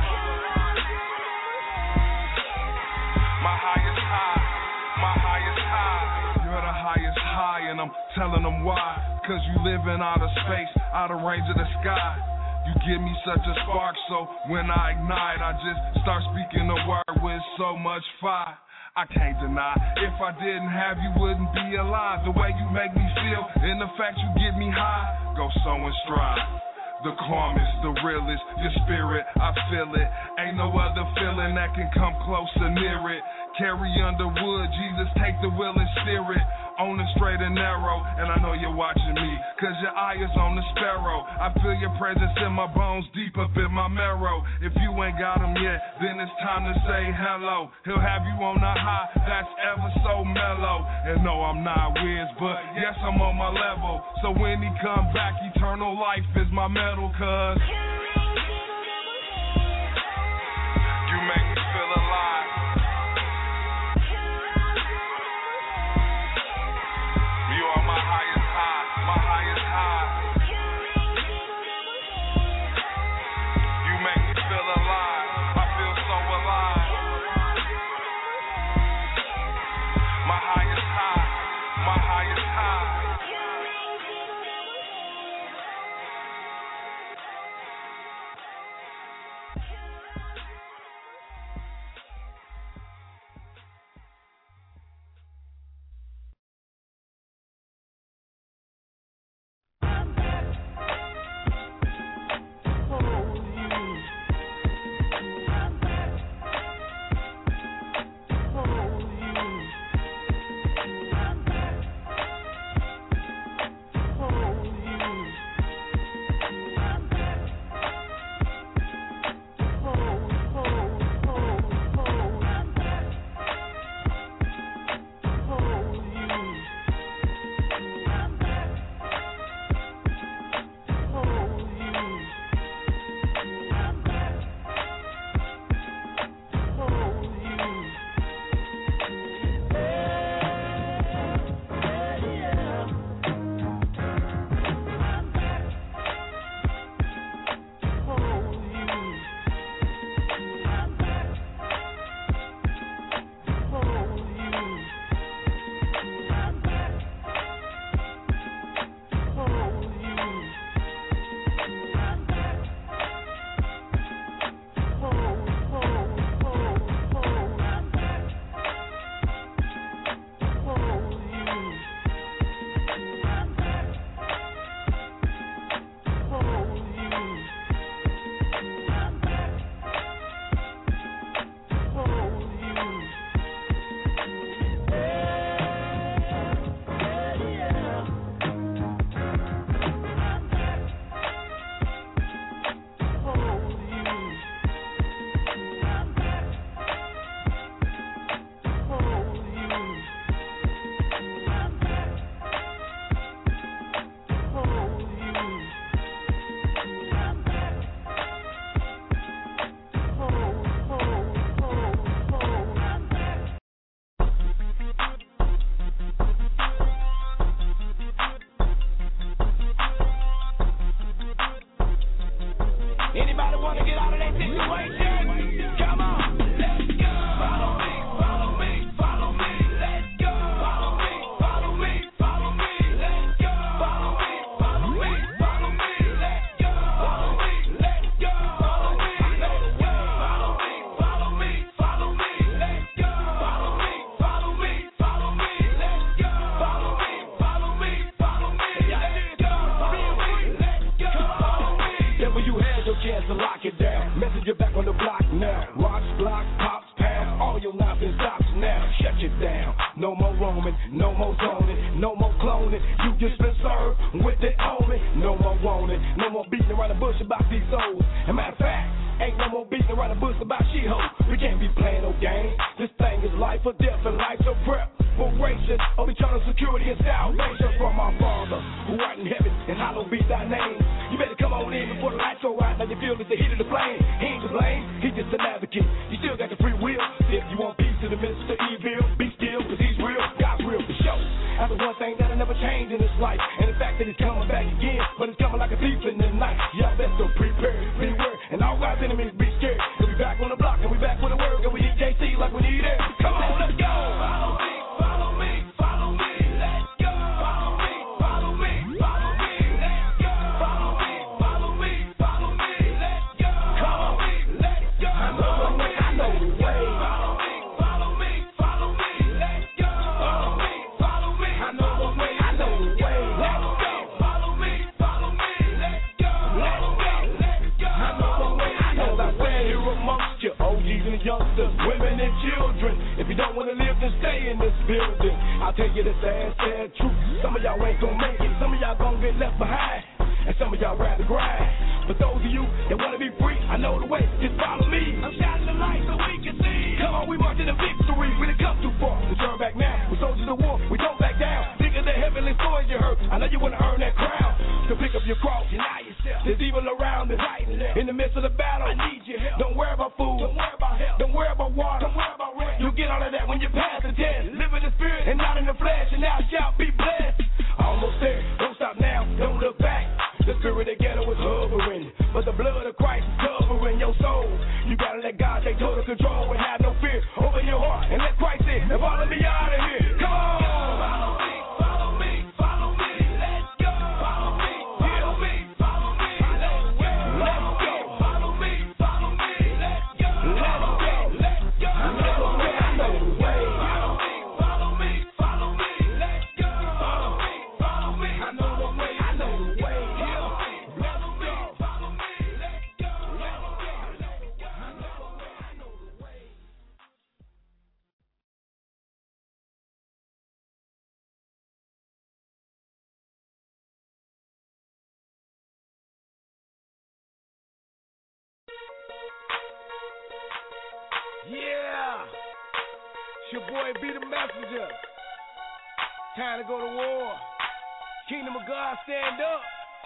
My highest high, my highest high. You're the highest high, and I'm telling them why. Cause you live in outer space, out of range of the sky. You give me such a spark, so when I ignite, I just start speaking the word with so much fire. I can't deny, if I didn't have you, wouldn't be alive. The way you make me feel, and the fact you get me high, go so and strive. The calmest, the realest, your spirit, I feel it. Ain't no other feeling that can come close or near it. Carry Underwood, Jesus, take the wheel and steer it. On the straight and narrow, and I know you're watching me, cause your eye is on the sparrow. I feel your presence in my bones, deep up in my marrow. If you ain't got him yet, then it's time to say hello. He'll have you on the high, that's ever so mellow. And no, I'm not Wiz, but yes, I'm on my level. So when he come back, eternal life is my medal, cause you make me feel alive. You are my highest high, my highest high. You make me feel alive, I feel so alive. My highest high, my highest high. Follow me, follow me, follow me, let's go. Follow me, your chance to lock it down. Message you back on the block now. Rocks, blocks, pops, pounds, all your nonsense stops now. Shut you down. No more roaming, no more zoning, no more cloning. You just been served with it on me. No more wanting, no more beating around the bush about these souls. As a matter of fact, ain't no more beating around the bush about she-hoes. We can't be playing no games. This thing is life or death and life so prep. Operation of eternal security and salvation from our Father who art in heaven, and hallowed be thy name. You better come on in before the lights go out. Now you feel it's the heat of the flame. He ain't to blame, he just an advocate. You still got the free will. If you want peace in the midst of evil, be still, cause he's real, God's real for sure. That's the one thing that'll never change in this life, and the fact that he's coming back again, but it's coming like a thief in the night. Y'all best to prepare, beware, and all God's enemies be scared. Cause we back on the block, and we back with the word, and we need J C like we need air. Come on, let's go. Follow me, follow me, follow me, let's go. Follow me, follow me, follow me, let's go. Follow me, follow me, follow me, let's go. Come on, let's go. I know the way, I know the way. Follow me, follow me, follow me, let's go. Follow me, follow me, I know the way, I know the way. Let's go. Follow me, follow me, let's go. Let's go, let's go. I know the way, I know the way. Here amongst you, O Gs and youngsters, women and children. If you don't want to live, then stay in this building. I'll tell you the sad, sad truth. Some of y'all ain't gonna make it. Some of y'all gonna get left behind. And some of y'all rather grind. But those of you that wanna be free, I know the way. Just follow me. I'm shining the light so we can see. Come on, we marching to victory. We done come too far to turn back now. We're soldiers of war. We don't back down. Think of the heavenly sword you heard. I know you wanna earn that crown. So pick up your cross. Deny yourself. There's evil around us. Right and left. In the midst of the battle, I need your help. Don't worry about food. Don't worry about health. Don't worry about water. Don't worry about rent. You'll get all of that when you pass the test. Live in the spirit and not in the flesh. And now shout, be blessed. Almost there. Don't stop now. Don't look back. The spirit of ghetto is hovering, but the blood of Christ is covering your soul. You gotta let God take total control and have no fear. Open your heart and let Christ in and follow me out of here. Come on. Follow me, follow me, follow me. Let's go. Follow me, follow me, follow me. Let's go. Let's go. Follow me, follow me. Let's go. Let's go. Let's go. I know the way, I know the way. Follow me, follow me, follow me. Let's go. Follow me, follow me. I know the way, I know the way. Yeah, it's your boy Be the Messenger. Time to go to war. Kingdom of God, stand up.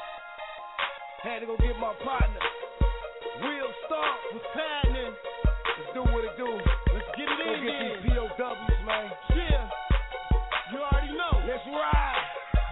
Had to go get my partner. Real Star, what's happening? Let's do what it do. Let's get it go in. Get these P O Ws, man. Yeah, you already know. Let's ride.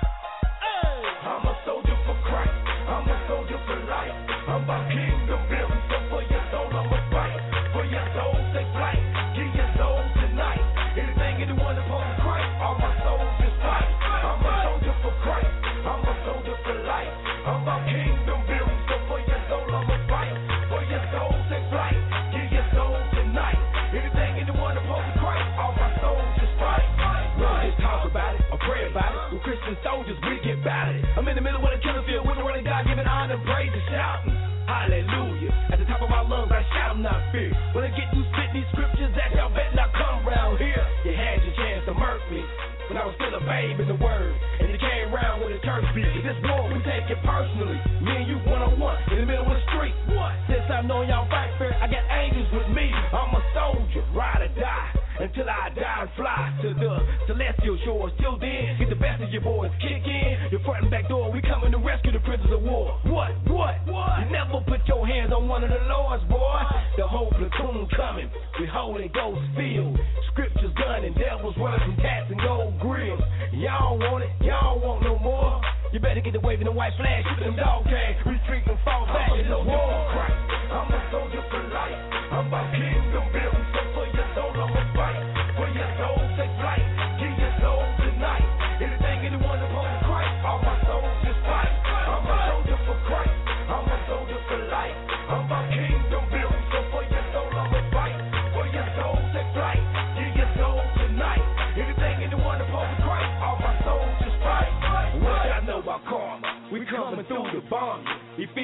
Hey, I'm a soldier for Christ. I'm a soldier for life. I'm about kingdom building. So for your soul, I'm a fight. For your soul, take flight. Give your soul tonight. Anything anyone upon Christ, all my souls just fight. I'm a soldier for Christ. I'm a soldier for life. I'm about kingdom building. So for your soul, I'm a fight. For your soul, take flight. Give your soul tonight. Anything anyone upon Christ, all my souls just fight. Well, just talk about it or pray about it. We're Christian soldiers, we get battered. I'm in the middle of the killing field with the word of God, giving honor, praise, and shouting. Hallelujah. At the top of my lungs, I shout, I'm not fear. When I get you spit these scriptures that y'all bet not come round here. You had your chance to murk me when I was still a babe in the word. And you came round with a turf beat. This war, we take it personally. Me and you one-on-one in the middle of the street. What? Since I've known y'all fight fair, I got angels with me. I'm a soldier, ride or die. Until I die and fly to the celestial shores. Till then, get the best of your boys. Kick in your front and back door. We coming to rescue the prisoners of war. What? What? What? You never put your hands on one of the Lord's, boy. The whole platoon coming. We holding ghost field. Scriptures gunning, devils running, tats and gold grills. Y'all want it, y'all want no more. You better get the waving the white flag, shoot them dog tags, retreat and fall back in the war. I'm a soldier for life. I'm about kingdom building. So for your soul, I'm a fight. For your soul, take flight. Give your soul tonight. Anything anyone upon Christ, all my souls just fight. I'm a soldier for Christ. I'm a soldier for life. I'm about kingdom building. So for your soul, I'm a fight. For your soul, take flight. Give your soul tonight. Anything anyone upon Christ, all my souls just fight. What I know about karma, we coming through the bomb.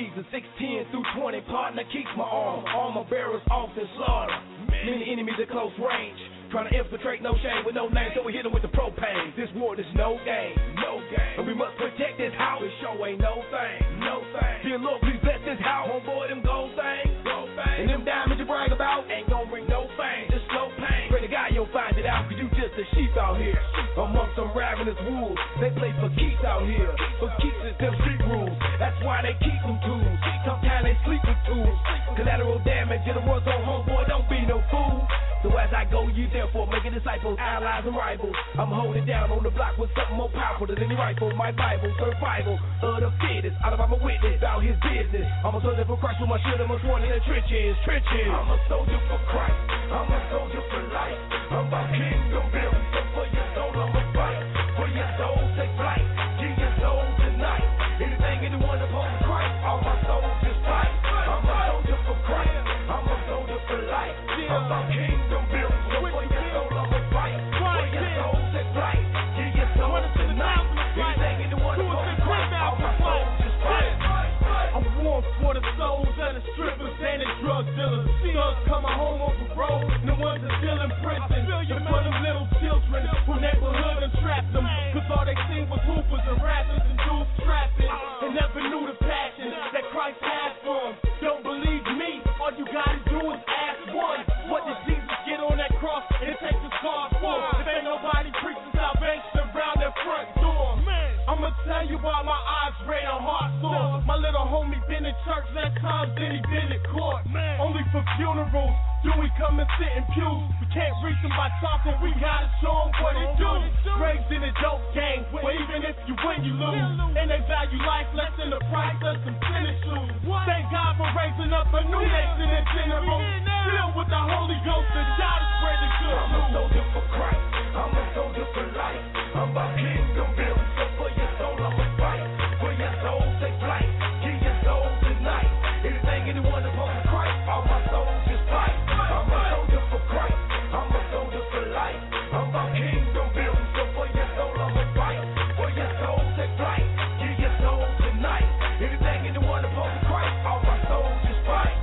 season, six ten through twenty, partner keeps my arm. Armor bearers often slaughter. Many enemies at close range. Trying to infiltrate, no shame, with no name, so we hit them with the propane. This war is no game, no game. And we must protect this house. This show ain't no thing, no thing. Dear Lord, please bless this house. Homeboy, them gold things, gold things. And them diamonds you brag about ain't gonna bring no fame, just slow pain. Pray to God you'll find it out, cause you just a sheep out here. Among some ravenous wolves, they play for keeps out here. For keeps is them street rules, that's why they keep them tools. Sometimes they sleep with tools. Collateral damage to the war zone, homeboy, don't be no fool. So as I go, you therefore making disciples, allies and rivals. I'm holding down on the block with something more powerful than any rifle. My Bible, survival of the fittest. Out of I'm a witness, out his business. I'm a soldier for Christ with my shield and my sworn in the trenches, trenches. I'm a soldier for Christ. I'm a soldier for life. I'm about kingdom building. So for your soul, I'ma fight. For your soul, take flight. Give your soul tonight. Anything anyone upon Christ, all my soldiers fight. I'm a soldier for Christ. I'm a soldier for life. I'm about kingdom building. So for your soul, I'ma fight. For your soul, take flight. Give your soul tonight. Anything anyone upon Christ, all my soldiers fight. I'm warm for the souls of the strippers and the drug dealers. Thugs coming home on parole, and the ones that still in prison. And for them little children who neighborhood and trapped them. Cause all they seen was hoopers and rappers and dudes trapping. And never knew the passion that Christ has for them. Don't believe me, all you gotta do is ask one. What did Jesus get on that cross and take the scars for? If ain't nobody preaching salvation around their front door. I'ma tell you why my eyes red and heart sore. My little homie been in church less times than he been in court. Only for funerals do we come and sit in pews. We can't reach them by talking, we gotta show them what it do. Raised in a dope game, where even if you win, you lose. And they value life less than the price of some tennis shoes. Thank God for raising up a new nation in general. Filled with the Holy Ghost and God is spread the good I'm a soldier for Christ. I'm a soldier for life. I'm about kingdom building. So for your soul, I'ma fight. For your soul, take flight. Give your soul tonight. Anything anyone upon Christ, all my soldiers fight. I'm a soldier for Christ. I'm a soldier for life. I'm about kingdom building. So for your soul, I'ma fight. For your soul, take flight. Give your soul tonight. Anything anyone upon Christ, all my soldiers fight.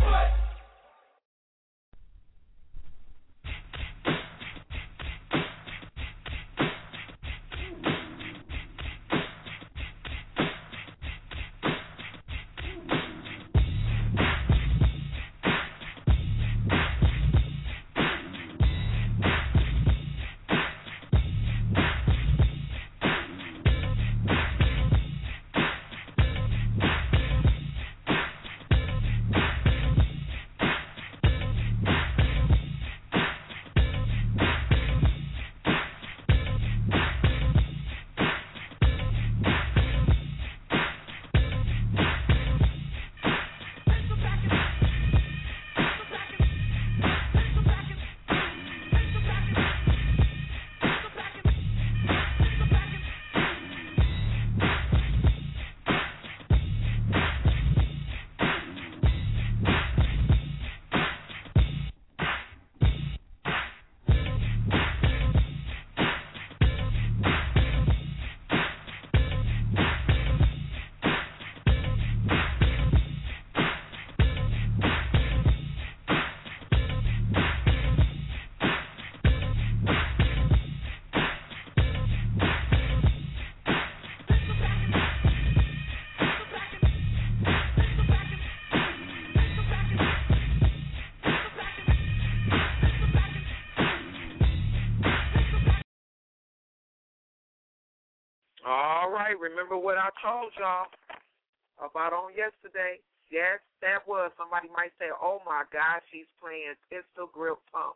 All right, remember what I told y'all about on yesterday? Yes, that was. Somebody might say, oh, my God, she's playing Pistol Grip Pump.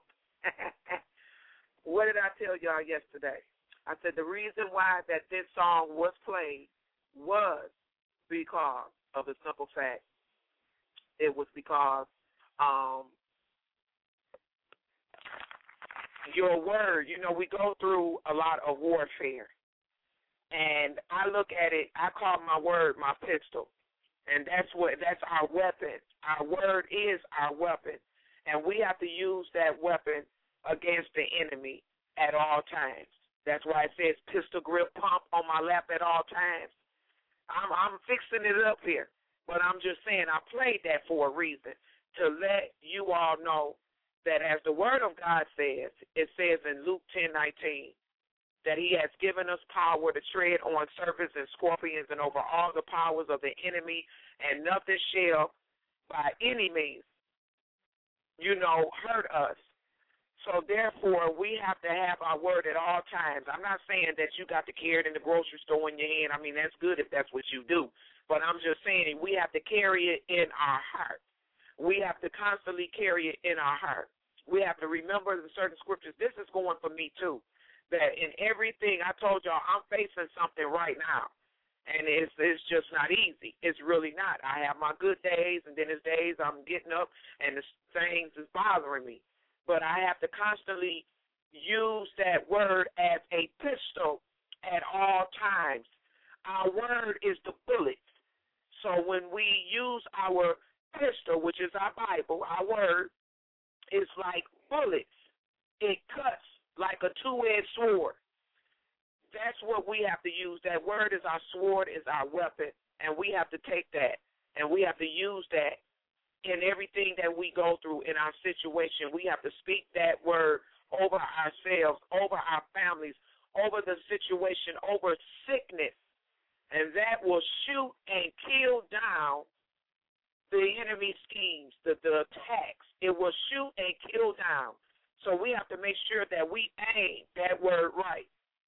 What did I tell y'all yesterday? I said the reason why that this song was played was because of the simple fact. It was because um, your word, you know, we go through a lot of warfare. And I look at it, I call my word my pistol. And that's what that's our weapon. Our word is our weapon. And we have to use that weapon against the enemy at all times. That's why it says pistol grip pump on my lap at all times. I'm, I'm fixing it up here. But I'm just saying I played that for a reason, to let you all know that as the Word of God says, it says in Luke ten nineteen, that he has given us power to tread on serpents and scorpions and over all the powers of the enemy, and nothing shall by any means, you know, hurt us. So therefore, we have to have our word at all times. I'm not saying that you got to carry it in the grocery store in your hand. I mean, that's good if that's what you do. But I'm just saying we have to carry it in our heart. We have to constantly carry it in our heart. We have to remember the certain scriptures. This is going for me, too, that in everything, I told y'all, I'm facing something right now. And it's it's just not easy. It's really not. I have my good days, and then there's days I'm getting up and the things is bothering me. But I have to constantly use that word as a pistol at all times. Our word is the bullet. So when we use our pistol, which is our Bible, our word, is like bullets. It cuts like a two-edged sword. That's what we have to use. That word is our sword, is our weapon, and we have to take that, and we have to use that in everything that we go through in our situation. We have to speak that word over ourselves, over our families, over the situation, over sickness, and that will shoot and kill down the enemy schemes, the, the attacks. It will shoot and kill down. So we have to make sure that we aim that word right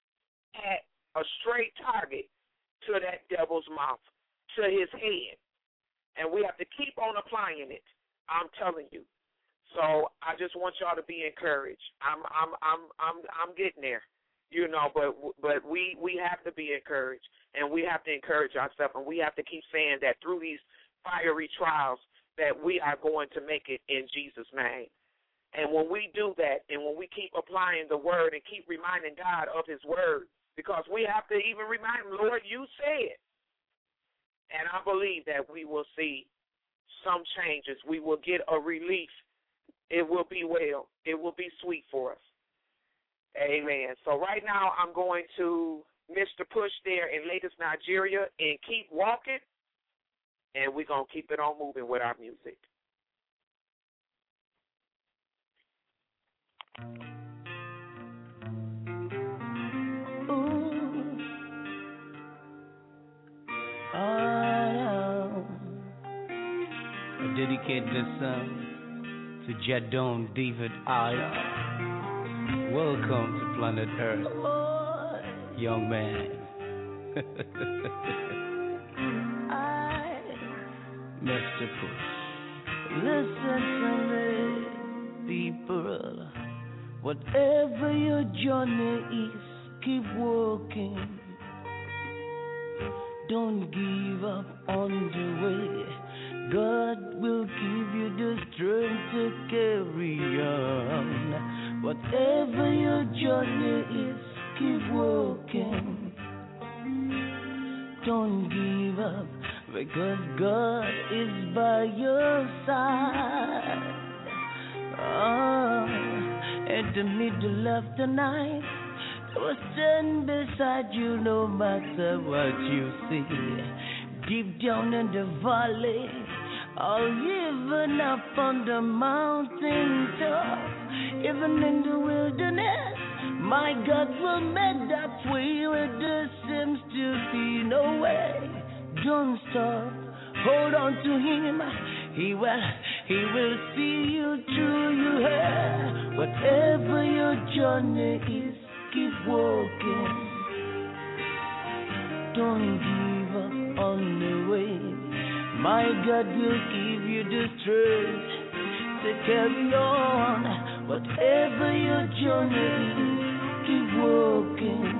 at a straight target to that devil's mouth, to his head. And we have to keep on applying it. I'm telling you. So I just want y'all to be encouraged. I'm I'm I'm I'm I'm getting there, you know. But but we we have to be encouraged, and we have to encourage ourselves, and we have to keep saying that through these fiery trials that we are going to make it in Jesus' name. And when we do that, and when we keep applying the word and keep reminding God of his word, because we have to even remind him, Lord, you said. And I believe that we will see some changes. We will get a relief. It will be well. It will be sweet for us. Amen. So right now I'm going to Mister Push there in Lagos, Nigeria, and keep walking, and we're going to keep it on moving with our music. Dedicate this song to Jadon David Aya. Welcome to planet Earth, young man. Mister Push. Listen to me, people. Whatever your journey is, keep walking. Don't give up on the way. God will give you the strength to carry on. Whatever your journey is, keep walking. Don't give up, because God is by your side. Oh, in the middle of the night, I will stand beside you no matter what you see. Deep down in the valley, or even up on the mountain top, even in the wilderness, my God will make that way where there seems to be no way. Don't stop, hold on to Him. He will, He will see you through. You have whatever your journey is, keep walking. Don't give up on the way. My God will give you the strength to carry on. Whatever your journey is, keep walking.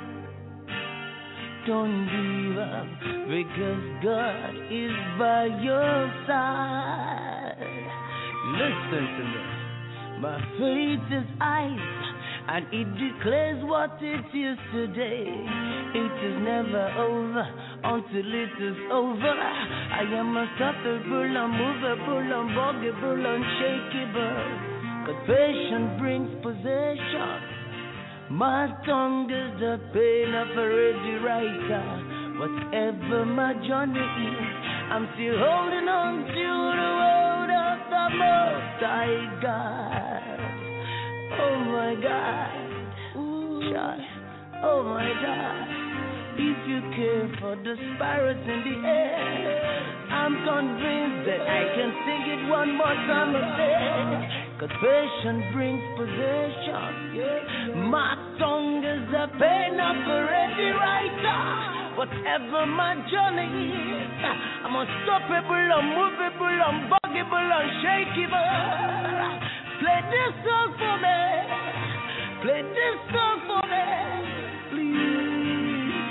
Don't give up, because God is by your side. Listen to me. My faith is eyes, and it declares what it is today. It is never over until it is over. I am unstoppable, unmovable, unbuggable, unshakable. Confession brings possession. My tongue is the pen of a ready writer. Whatever my journey is, I'm still holding on to the word of the Most High God. Oh my God, child. Oh my God, if you care for the sparrows in the air, I'm convinced that I can sing it one more time a day. Cause patience brings possession, yeah. My tongue is a pen of a ready writer. Whatever my journey is, I'm unstoppable, unmovable, unbuggable, unshakable. Play this song for me, play this song for me, please,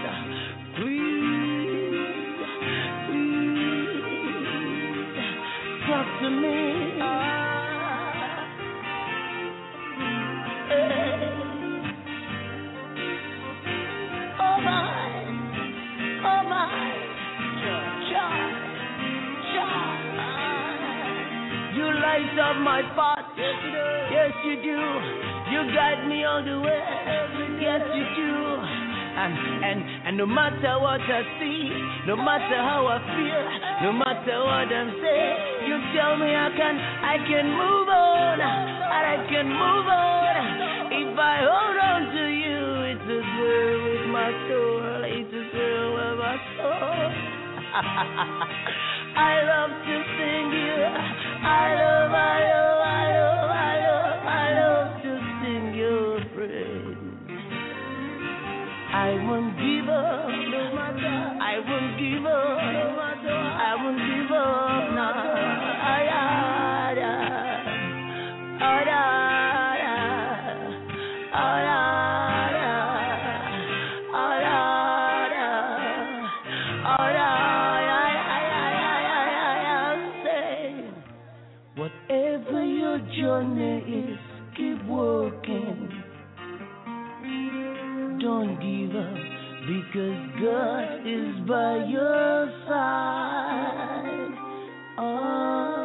please, please, talk to me. Oh my, oh my, child, child. You light up my path, yes you do. You guide me all the way, yes you do. And and and no matter what I see, no matter how I feel, no matter what I'm saying, you tell me I can, I can move on, and I can move on. If I hold on to you, it's a girl with my soul, it's a girl with my soul. I love to sing you, I love, I love, I love, I love, I love to sing your praise. I won't give up, no matter, I won't give up, no matter, I won't give up, no. I, I, I, I, whatever your journey is, keep working. Don't give up, because God is by your side. Oh.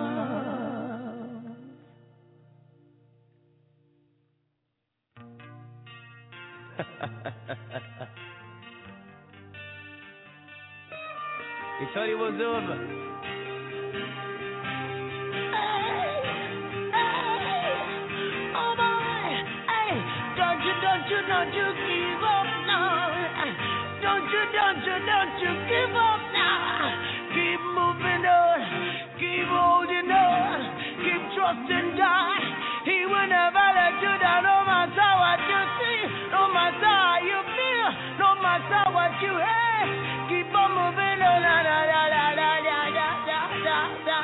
You thought it was over. Don't you, don't you give up now. Don't you, don't you, don't you give up now. Keep moving on, keep holding on, keep trusting God. He will never let you down, no matter what you see, no matter how you feel, no matter what you hear. Keep on moving on, la la la la la la la la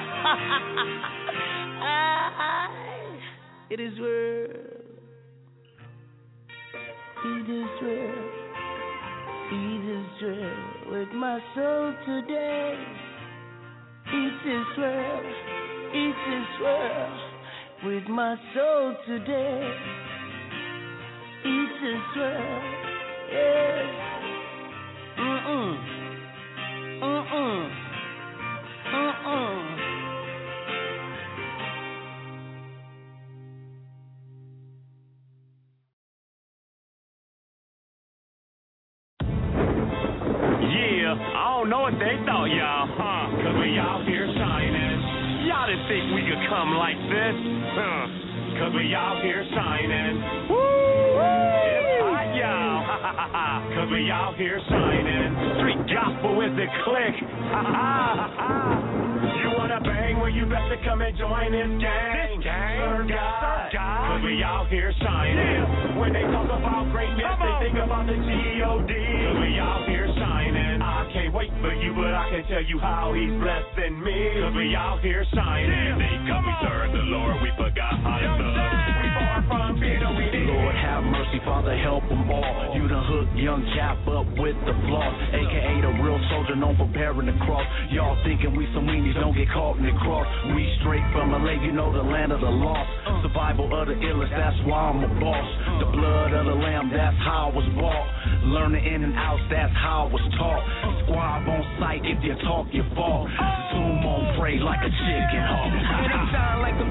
la. It is well. It is well, it is well with my soul today. It is well, it is well with my soul today. It is well, yes. Mm-mm, mm-mm, mm-mm. I don't know what they thought, y'all, huh? Cause we out here shining. Y'all didn't think we could come like this, huh? Cause we out here shining. Woo! It's hot, y'all. Cause we out here shining. Street gospel is the click. You wanna bang? Well, you best to come and join this gang. This gang? Sir God. Cause we out here shining. Yeah. When they talk about greatness, they think about the G O D. Cause we out here shining. I can't wait for you, but I can tell you how he's blessing me. Cause we out here shining. Yeah. They come, we serve the Lord, we forgot how to love. We far from being obedient. Lord have mercy, Father, help them all. You done hooked young Cap up with the floss, A K A the real soldier known for bearing the cross. Y'all thinking we some weenies, don't get caught in the cross. We straight from L A, you know the land of the lost. Survival of the illest, that's why I'm a boss. The blood of the lamb, that's how I was bought. Learning in and outs, that's how I was taught. Squab on sight, if you talk, you fall. Zoom on prey like a chicken hawk. And it sound like them thirty-four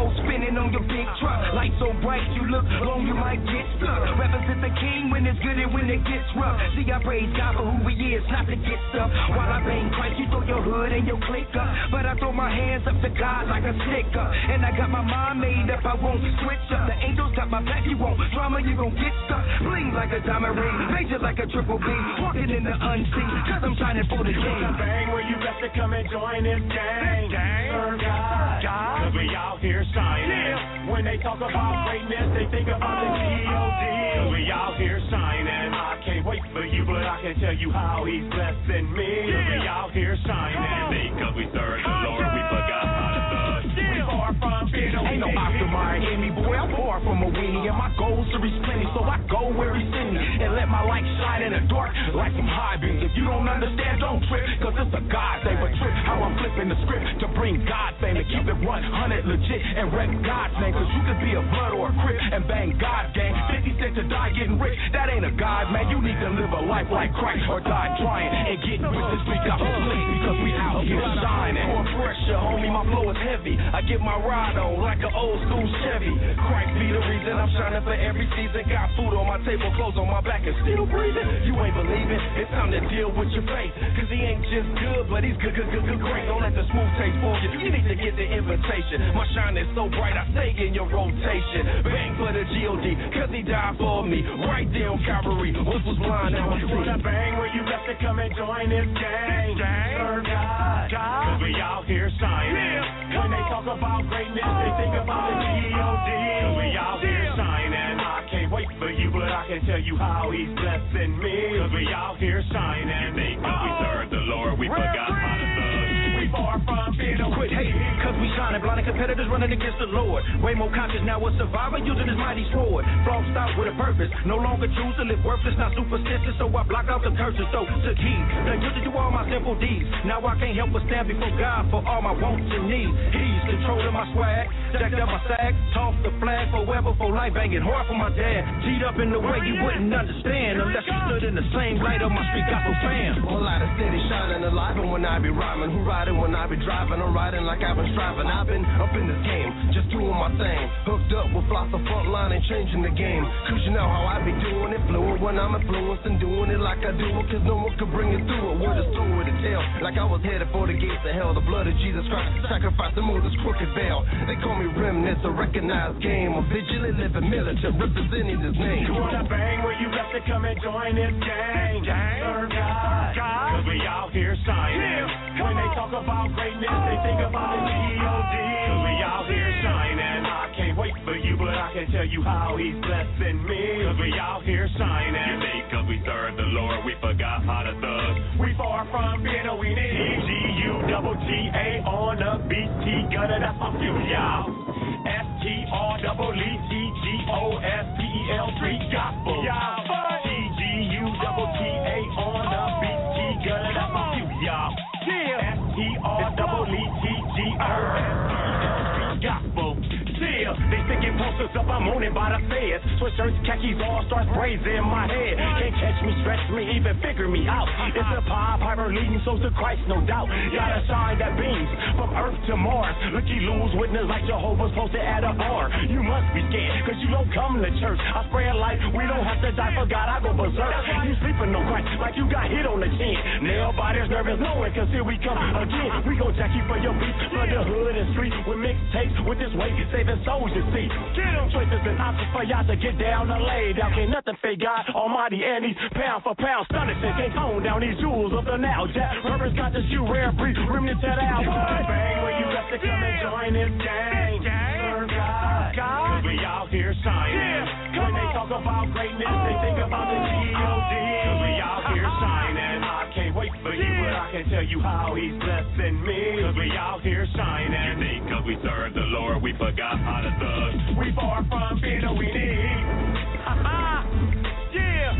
gold spinning on your big truck. Lights so bright, you look long, you might get stuck. Represent the king when it's good and when it gets rough. See, I praise God for who he is, not to get stuff. While I bang Christ, you throw your hood and your click up. But I throw my hands up to God like a sticker. And I got my mind made up, I won't switch up. The angels got my back, you won't drama, you gon' get stuck. Bling like a diamond ring, major like a triple B. Walking in the unseen, cause I'm shining for the king. Bang where you got to come and join this gang. Serve God, God. Cause we out here shining. Yeah. When they talk about greatness, they think about the G O D. Cause we out here shining. I can't wait for you, but I can tell you how he's blessing me. Yeah. Cause we out here shining. Because we serve the Lord, we forgot how to thug. We far from being a Ain't no Oscar Miami, boy, I'm far from a weenie. And my goals to reach plenty, so I go where he's sending me. And let my light shine in the dark like some high beams. If you don't understand, don't trip, cause it's a God thing. But trip how I'm flipping the script to bring God fame and keep it one hundred legit and rep God's name. Cause you could be a blood or a crip and bang God's game. fifty cents to die getting rich, that ain't a God, man. You need to live a life like Christ or die trying and get rich this week off of sleep because we out here shining. More pressure, homie, my flow is heavy. I get my ride on like an old school Chevy. Christ be the reason I'm shining for every season. Got food on my table, clothes on my back, and still breathing. You ain't believing, it's time to deal with your faith. Cause he ain't just good, but he's good, good, good, good, great. Don't let the smooth taste fool you. You need to get the invitation. My shine is so bright, I stay in your rotation. Bang for the G O D, cause he died for me. Right there on Calvary, what was blind, now I see. You wanna bang where you got to come and join this gang. Serve God, God. Cause we out here shining. Yeah. When they talk about greatness, they think about the G O D. Cause we out here shining. I can't wait for you, but I can tell you how he's blessing me. Cause we out here shining. Because we serve the Lord, we forgot how to thug. We far from being a quit hating, cause we shining. Blinding competitors running against the Lord. Way more conscious now, a survivor using his mighty sword. Flossed out with a purpose, no longer choose to live worthless, not superstitious. So I block out the curses, so took heed. Now used to do all my simple deeds. Now I can't help but stand before God for all my wants and needs. He's controlling my swag, jacked up my sack, tossed the flag forever for life, banging hard for my dad. G'd up in the way you wouldn't understand unless you stood in the same light of my street gospel fam. Whole lot of steady shining alive, and when I be rhyming, who riding when I be driving? I'm riding like I've been striving. I've been up in this game, just doing my thing. Hooked up with floss the front line and changing the game. Cause you know how I be doing it, fluent when I'm influenced and doing it like I do it. Cause no one could bring it through it. Word is story to tell, like I was headed for the gates of hell. The blood of Jesus Christ sacrificed to move this crooked veil. They call me remnants, a recognized game. A vigilant living militant representing his name. You wanna bang where you got to come and join this gang. Serve God, God. Cause we out here shining. Yeah. When they talk about greatness, they think about the G O D. Cause we out here shining. I can't wait for you, but I can tell you how he's blessing me. Cause we out here shining. Unique, cause we serve the Lord, we forgot how to thug. We far from being a we need. G U double T A on the beat, T gunner, that's my fuel, y'all. S T R double E T G O S P E L three gospel. Y'all, G G U double T A on the beat, T gunner, that's my fuel, y'all. S T R double E T G O S P E L three gospel. Yeah, they sticking posters up, I'm on it by the feds. Switch shirts, khakis, all stars braids in my head. Can't catch me, stretch me, even figure me out. It's a Pied Piper leading souls to Christ, no doubt. Got a shine that beams from Earth to Mars. Looky loos, witness like Jehovah's posted at a bar. You must be scared, cause you don't come to church. I spread light, we don't have to die for God, I go berserk. You sleeping no Christ, like you got hit on the chin. Nail biters nervous knowing, cause here we come again. We gon' jack you for your beat, for the hood and street. With mixtapes, with this weight, saving souls, you see. Get them choices and options for y'all to get down and lay down. Can't nothing fake God Almighty and these pound for pound stunning. Can't tone down these jewels of the now. Jack Purpose got this shoe rare breed, remnant to the album. Bang where you got to come and join this gang. Serve God, God. Cause we out here shining. Yeah. When they talk about greatness, they think about the G O D. Cause we out here shining. I can't wait for you, but I can tell you how he's blessing me. Cause we out here shining. Unique, cause we serve the Lord, we forgot how to thug. We far from being a we need. Ha-ha, yeah.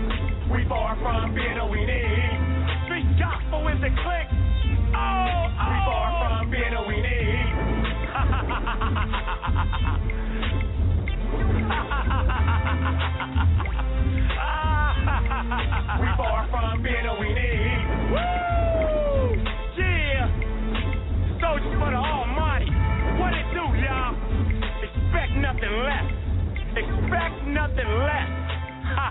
We far from being a we need. Street gospel is the click. Oh, oh. We far from being a we need. We far from being a we need. Woo! Yeah! Soldiers for the Almighty. What it do, y'all?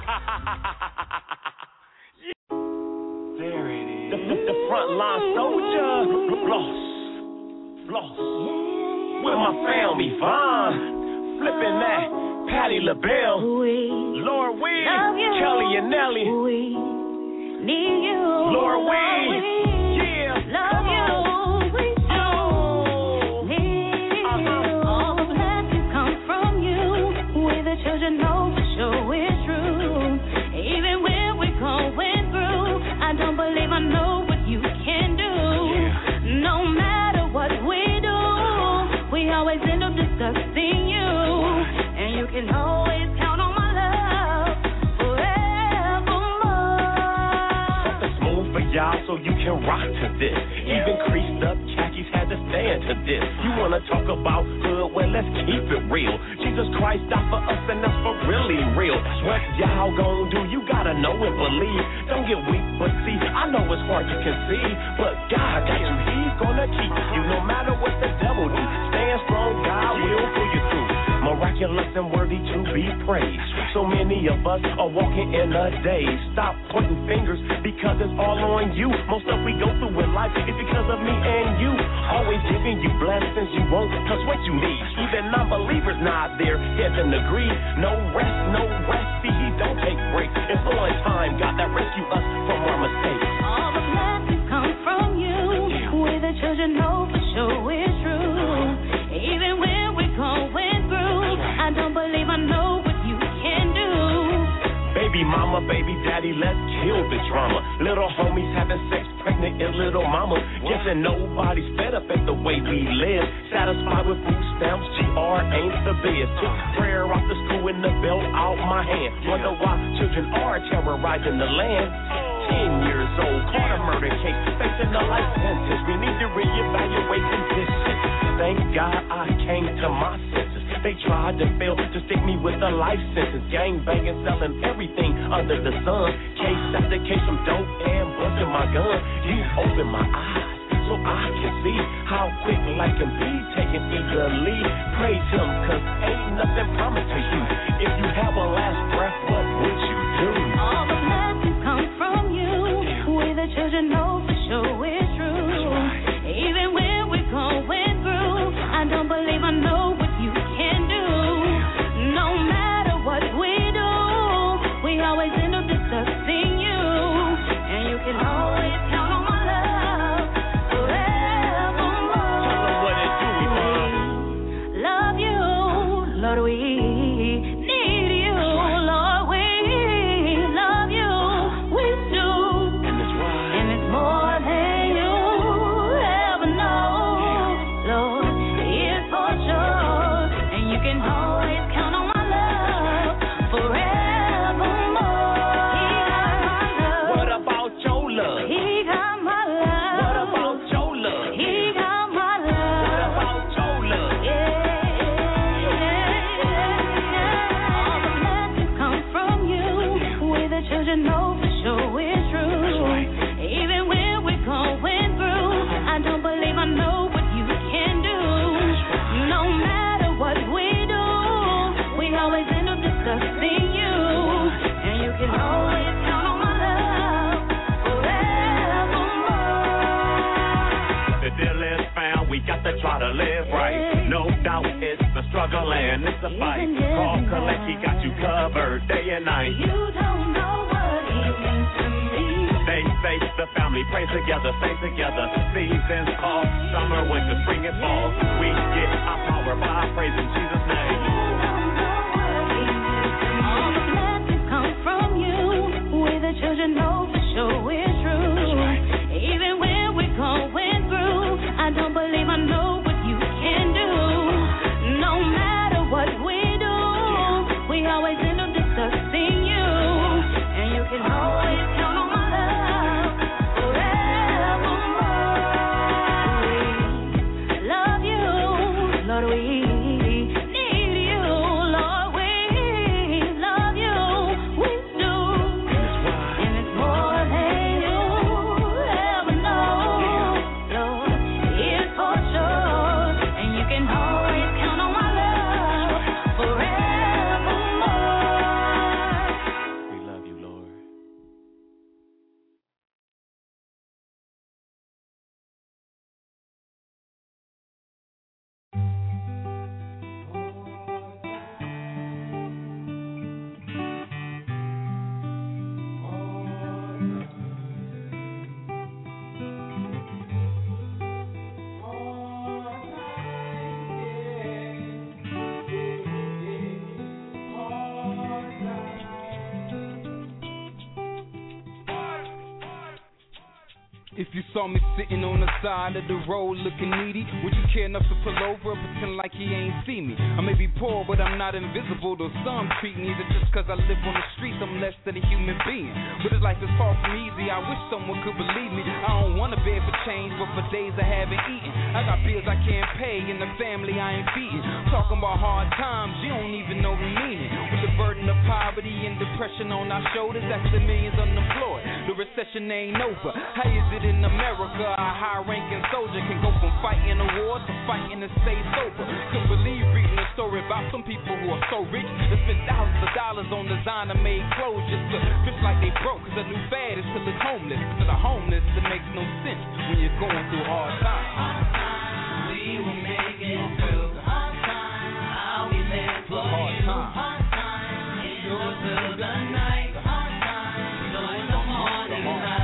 There it is. The, the, the frontline soldier. Floss. Floss. With my family, Vaughn. Flipping that. Patti LaBelle. Lord Weed. Kelly and Nelly. Need you. Lord Weed. Yeah. Love you. We do. Need you. All the blessings come from you. We the children know for sure it's true. Even when we're going through, I don't believe I know what you can do. No matter what we do, we always end up discussing you. And you can always count on my love forevermore. Something smooth for y'all so you can rock to this. Even creased up khakis had to stand to this. You wanna talk about hood? Well, let's keep it real. Jesus Christ died for us and that's for really real. What y'all gon' do? You gotta know and believe. Don't get weak, but see, I know it's hard to conceive, but God got you. He's gonna keep you no matter what the devil do. Stand strong, God will pull you through. Miraculous and worthy to be praised. So many of us are walking in a daze. Stop pointing fingers because it's all on you. Most stuff we go through in life is because of me and you. Always giving you blessings you won't, cause what you need. Even non-believers not there, heaven agree. No rest, no rest, see he don't take breaks. It's on time, God that rescue us from our mistakes. All the blessings come from you. We the children know for sure it's true. Even when we're going through, I don't believe I know what you can do. Baby mama, baby daddy, let's kill the drama. Little homies having sex, pregnant and little mama. Guessing nobody's fed up at the way we live. Satisfied with food stamps, G R ain't the biz. Took prayer off the school and the belt out my hand. Wonder why children are terrorizing the land. Ten years old, caught a murder case, facing a life sentence. We need to reevaluate conditions. Thank God I came to my senses. They tried to fail to stick me with a life sentence. Gang banging, selling everything under the sun. Case after case from dope and busting my gun. You open my eyes so I can see how quick life can be taken eagerly. Praise him, cause ain't nothing promised to you. If you have a last breath, what would you do? All the blessings come from you. We the children know for sure it's true. Even when we're going through, I don't believe I know what you can do. No matter what we do, we always end up discussing you. And you can always count on my love forevermore. Tell them what it do, Yvonne. Love you, Lord, we need you. Lord, we love you. We do. And it's right. And it's more than you ever know. Lord, it's for sure. And you can always count on my love forevermore. He got my love. What about your love? He got my love. What about your love? He got my love. What about your love? Yeah, all the blessings come from you. We the children know for sure it's true. Even when we're going through, I don't believe I know what you can do. No matter what we do, we always end up discussing you. And you can always count on my love forevermore. The deal is found, we got to try to live right. No doubt it's a struggle and it's a fight. Call collect, he got you covered day and night. You don't know what he means to me. Stay safe, the family pray together, stay together. Seasons off, summer, winter, spring and fall. We get our power by praising Jesus' name. All the blessings come from you. We the children know for sure it's true. Even when we're going through, I don't believe I know what you can do. No matter what we do, we always end up discussing you. And you can always count on my love forevermore. We love you, Lord, we If you saw me sitting on the side of the road looking needy, would you care enough to pull over and pretend like you ain't see me? I may be poor, but I'm not invisible, though some treat me either just cause I live on the streets, I'm less than a human being. But this life is far from easy, I wish someone could believe me. I don't wanna beg for change, but for days I haven't eaten. I got bills I can't pay, and the family I ain't feeding. Talking about hard times, you don't even know the meaning. With the burden of poverty and depression on our shoulders, that's the millions unemployed. The recession ain't over. How is it in America? A high-ranking soldier can go from fighting a war to fighting to stay sober. Couldn't believe reading a story about some people who are so rich they spend thousands of dollars on designer-made clothes just to dress like they broke. Cause the new fad is to look homeless. To the homeless, it makes no sense when you're going through hard times. Hard times, we will make it through. Hard times, I'll be there for hard you. Time. Hard times, endure till the night. Hard times, join the morning light.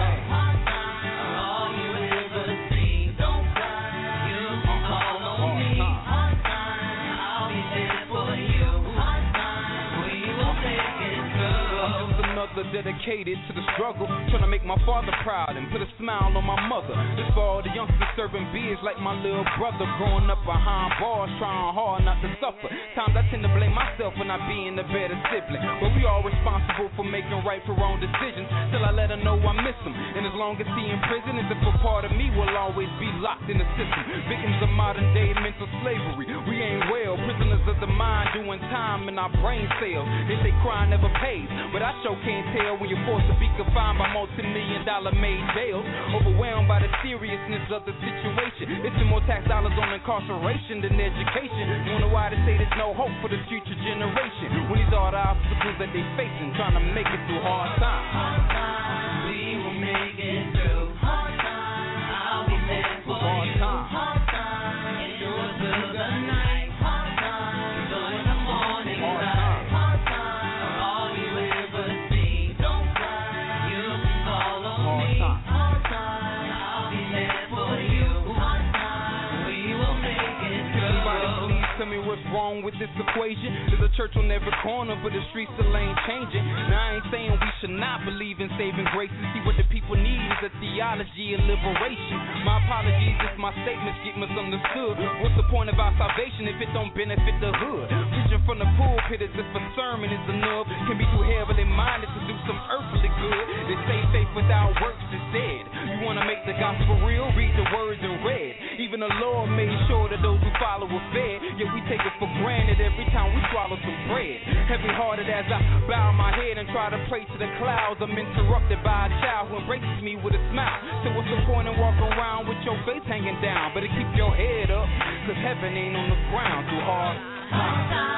Dedicated to the struggle, trying to make my father proud and put a smile on my mother. This for all the youngsters serving beers like my little brother, growing up behind bars, trying hard not to suffer. Times I tend to blame myself for not being a better sibling, but we all responsible for making right for wrong decisions. Till I let her know I miss him, and as long as he in prison, as if a part of me will always be locked in the system. Victims of modern day mental slavery, we ain't well. Prisoners of the mind doing time in our brain cells. They say crime never pays, but I sure can't tell when you're forced to be confined by multi-million dollar made jails. Overwhelmed by the seriousness of the situation, they spend more tax dollars on incarceration than education. Wonder why they say there's no hope for the future generation, when these are the obstacles that they facing, trying to make it through hard times. Hard times, we will make it through. Hard times, I'll be there for hard you. Time. Hard times, endure till the night. Hard times, join the morning light. Hard times, are all you ever see. Don't cry, you can call on me. Hard times, I'll be there for you. Hard times, we will make it through. Somebody please tell me what's wrong with this equation. There's a church on every corner, but the streets still ain't changing. Now I ain't saying we should not believe in saving grace. See what the people need is a theology of liberation. My apologies if my statements get misunderstood. What's the point of our salvation if it don't benefit the hood? Preaching from the pulpit as if a sermon is enough, can be too heavily minded to do some earthly good. They say faith without works is dead. You wanna make the gospel real? Read the words in red. Even the Lord made sure that those who follow are fed. Yet we take it for granted every time we swallow some bread. Heavy-hearted as I bow my head and try to pray to the clouds, I'm interrupted by a child who embraces me with a smile. So what's the point in walking around with your face hanging down? Better keep your head up, cause heaven ain't on the ground too hard. Hard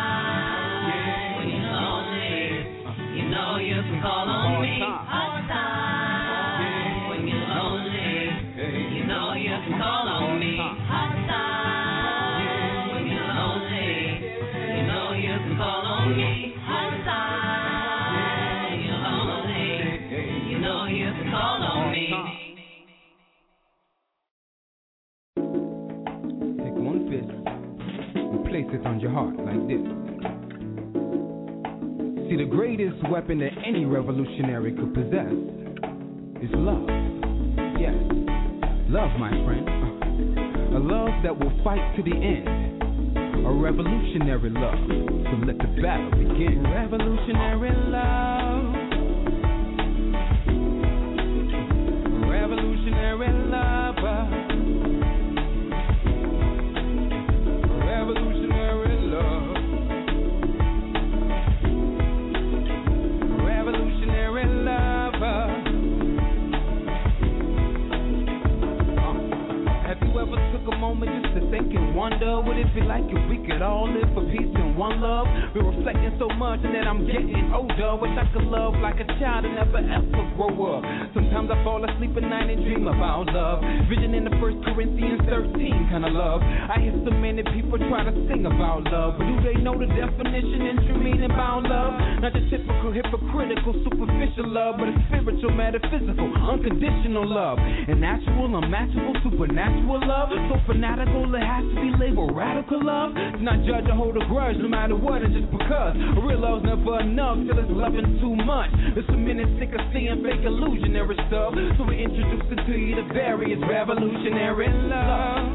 times, yeah. When you're lonely, you know you can call on me. Hard times, yeah. When you're lonely, you know you can call on me. Hard times, yeah. When you're lonely, you know you can call on me. Hard times, when you're lonely, you know you can call on me. Take one fist and place it on your heart like this. See, the greatest weapon that any revolutionary could possess is love. Yes, love, my friend. A love that will fight to the end. A revolutionary love. So let the battle begin. Revolutionary love. Revolutionary love. Revolutionary love. Revolutionary love. Have you ever took a moment just to think and wonder what it'd be like if we could all live for peace and one love? Been reflecting so much and that I'm getting older. Wish I could love like a child and never ever grow up. Sometimes I fall asleep at night and dream about love. Vision in the First Corinthians thirteen kind of love. I hear so many people try to sing about love, but do they know the definition and true meaning about love? Not the typical hypocritical superficial love, but a spiritual, metaphysical, unconditional love. And natural, unmatchable, supernatural love. So fanatical it has to be labeled radical love. To not judge or hold a grudge no matter what, and just because a real love's never enough till it's loving too much. The some minutes sick of seeing fake illusionary stuff. So we introduce it to you the various revolutionary love.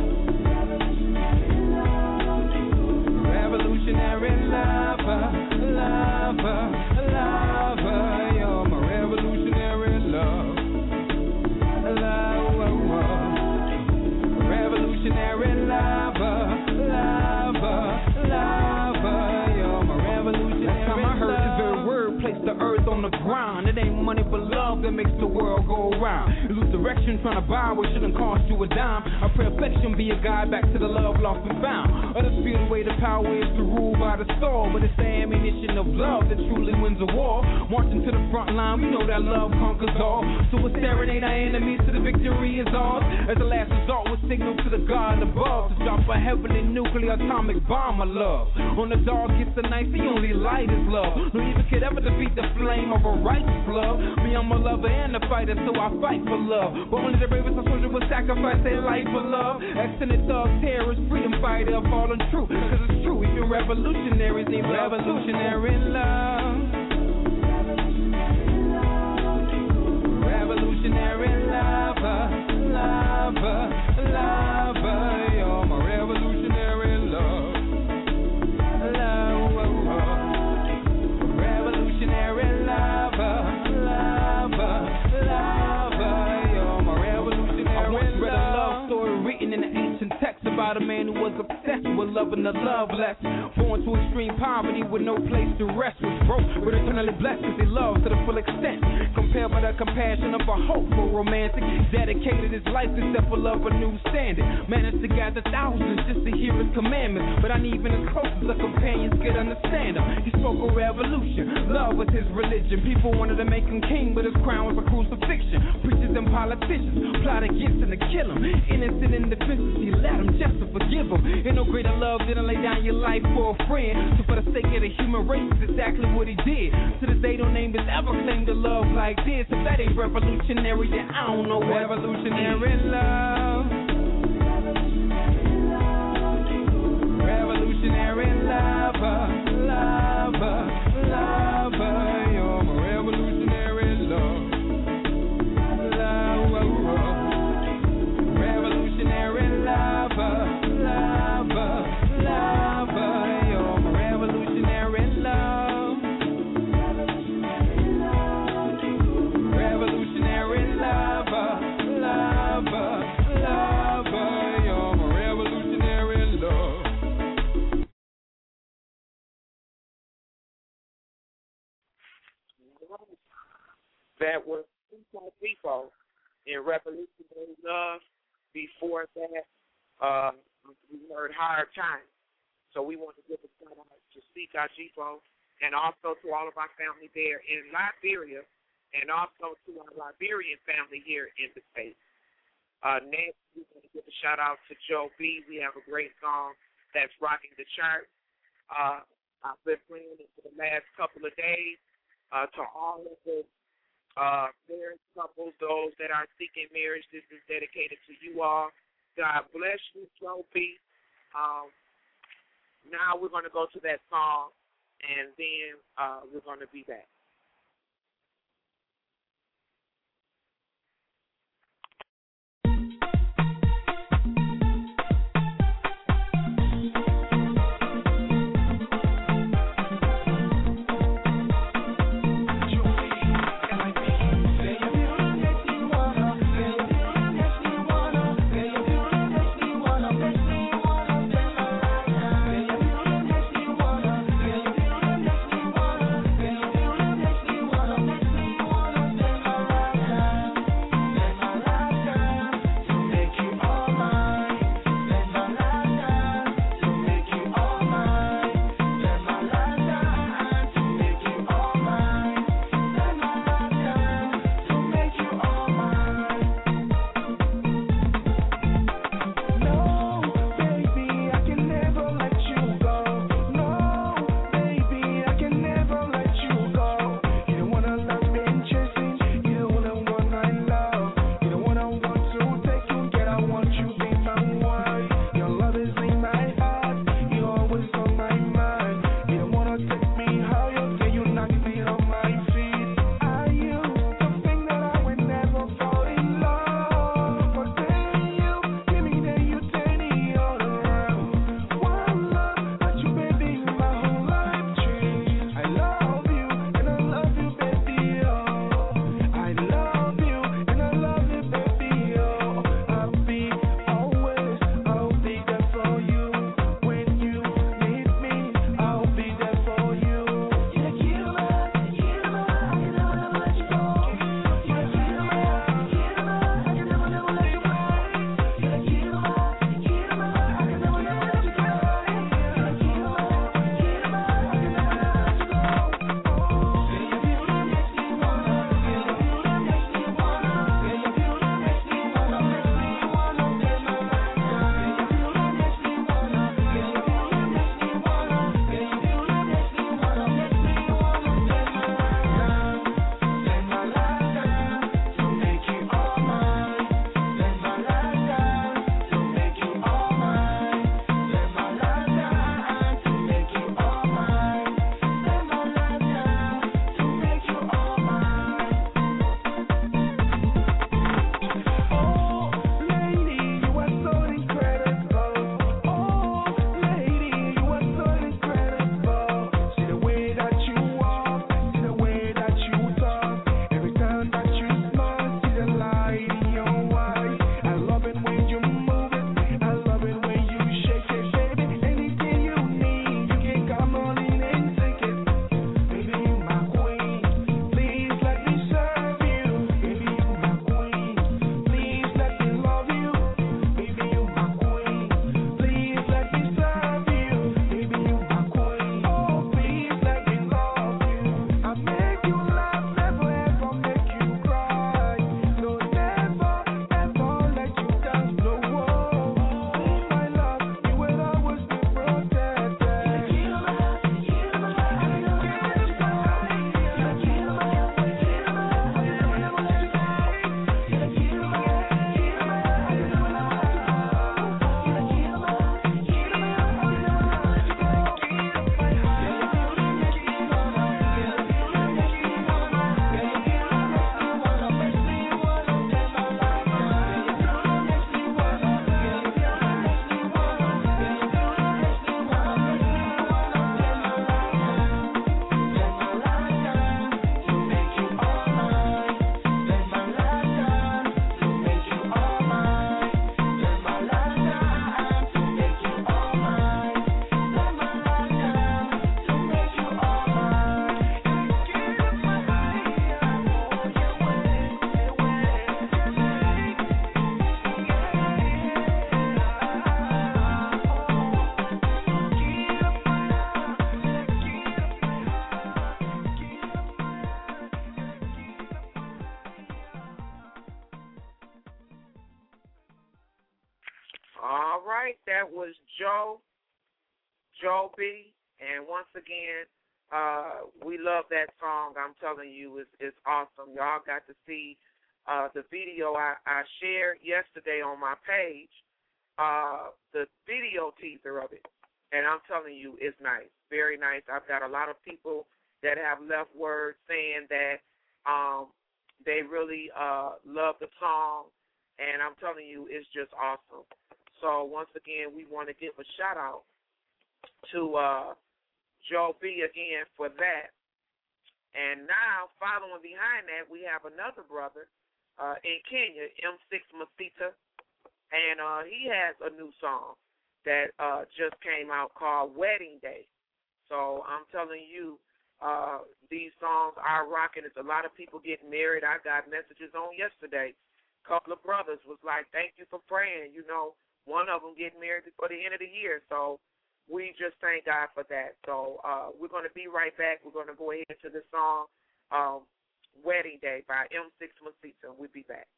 Revolutionary lover, lover, lover. You're my revolutionary love. Love, revolutionary lover, lover, lover. You're my revolutionary last time I heard this very word, place the earth on the ground. It ain't money but love that makes the world go around. You lose direction trying to buy what shouldn't cost you a dime. I pray affection be a guide back to the love lost and found. Others feel the way the power is to rule by the sword, but it's the ammunition of love that truly wins a war. Marching to the front line, we know that love conquers all. So we'll serenade our enemies till the victory is ours. As a last resort, we'll signal to the God above to drop a heavenly nuclear atomic bomb of love. On the darkest of nights, the only light is love. No evil could ever defeat the flame of a righteous love. Me, I'm a lover and a fighter, so I fight for love. But only the bravest of soldiers will sacrifice their life for love. Excellent thug, terrorist, freedom fighter, fallen true. Cause it's true, even revolutionaries need revolutionary love. Revolutionary lover, lover, lover. You're my revolutionary love. Love, revolutionary lover, lover, lover. You're my revolutionary I once read a love story written in the ancient text about a man who was obsessed with loving the loveless. Born to extreme poverty with no place to rest. Was broke but eternally blessed because he loved to the full extent. Compared by the compassion of a hopeful romantic. Dedicated his life to set for love a new standard. Managed to gather thousands just to hear his commandments. But I need even as close as the companions could understand him. He spoke of revolution. Love was his religion. People wanted to make him king, but his crown was a crucifixion. Preachers and politicians plot against him to kill him. Innocent in defenses, he let him just to forgive him. Ain't no greater love than to lay down your life for a friend. So for the sake of the human race, it's exactly what he did. To this day, no name has ever claimed a love like this. If that ain't revolutionary, then I don't know what revolutionary love. Revolutionary lover, lover, lover. You're my revolutionary love. Love, revolutionary lover, lover, lover. You're my revolutionary love. Revolutionary lover, lover, lover. You're my revolutionary love. That was Tupac Depot in Revolutionary Love. Before that, uh, we heard Hard Time. So we want to give a shout out to Sika Depot and also to all of our family there in Liberia and also to our Liberian family here in the States. Uh, next, we're going to give a shout out to Joe B. We have a great song that's rocking the chart. Uh, I've been playing it for the last couple of days. Uh, to all of the uh, married couples, those that are seeking marriage, this is dedicated to you all. God bless you, Joe B. Um, now we're going to go to that song, and then uh, we're going to be back. Wanna All right, that was Joe, Joe B. And once again, uh, we love that song. I'm telling you, it's, it's awesome. Y'all got to see uh, the video I, I shared yesterday on my page, uh, the video teaser of it. And I'm telling you, it's nice, very nice. I've got a lot of people that have left word saying that um, they really uh, love the song. And I'm telling you, it's just awesome. So once again, we want to give a shout-out to uh, Joe B. again for that. And now, following behind that, we have another brother uh, in Kenya, M six Masita, and uh, he has a new song that uh, just came out called Wedding Day. So I'm telling you, uh, these songs are rocking. It's a lot of people getting married. I got messages on yesterday. A couple of brothers was like, thank you for praying. You know, one of them getting married before the end of the year. So we just thank God for that. So uh, we're going to be right back. We're going to go ahead to the song um, Wedding Day by M six Masita. We'll be back.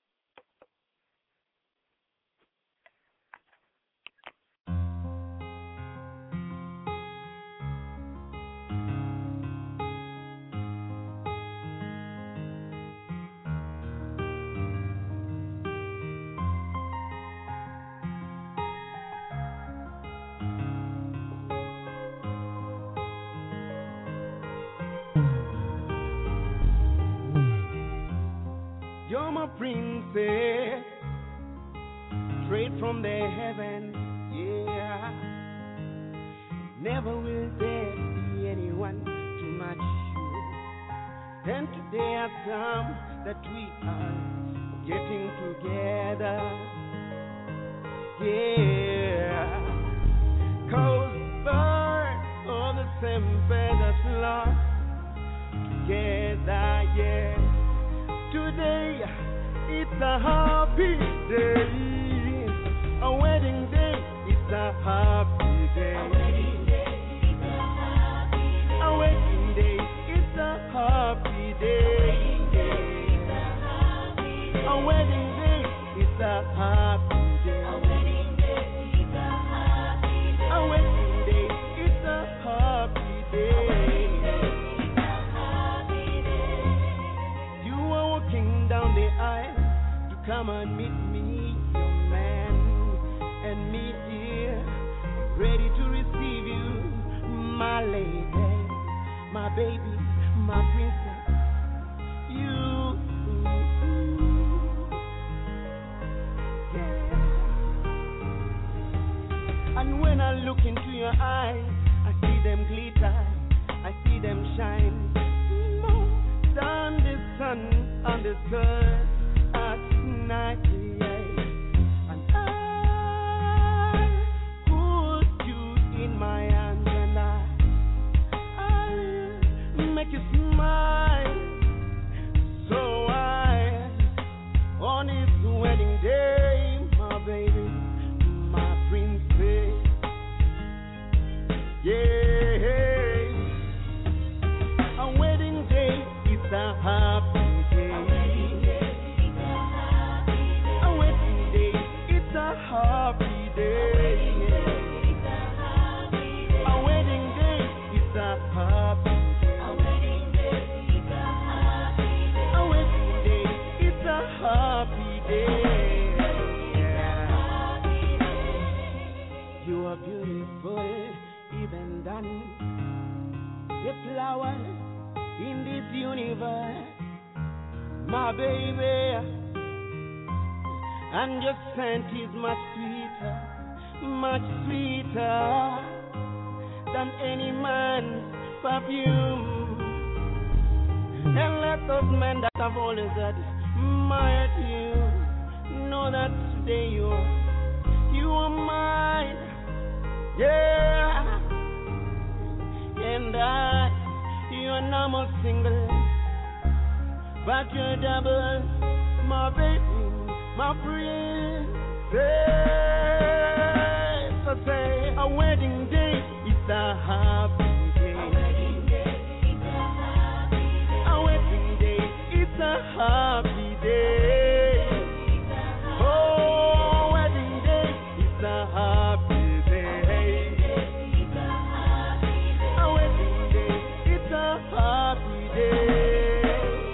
You're my princess, straight from the heaven, yeah. Never will there be anyone to match you. And today has come that we are getting together, yeah. Cause birds of the same feathers flock together, yeah. Today, it's a happy day. A wedding day, it's a happy day. A wedding day, it's a happy day. A wedding day, it's a happy day. A wedding day, it's a happy day. A wedding day, it's a happy day. Down the aisle to come and meet me, your man, and me here, ready to receive you, my lady, my baby, my princess, you. Yeah. And when I look into your eyes, I see them glitter, I see them shine. On the sun, on the sun, at night, yeah. And I hold you in my arms, and I, I'll make you smile. So I, on this wedding day, my baby, my princess, yeah. A wedding day. It's a happy day. A wedding day. It's a happy day. A wedding day. It's a happy day. A wedding day. It's a happy day. You are beautiful, even than the flowers in this universe, my baby, and your scent is much sweeter, much sweeter than any man's perfume. And let those men that have always admired you know that today you are, you are mine, yeah, and I. You're not more single, but you're double, my baby, my princess. So say a wedding day, it's a happy day. A wedding day, it's a happy day. A wedding day, it's a happy day. Oh, wedding day, it's a happy day. happy day. A wedding day, it's a happy day.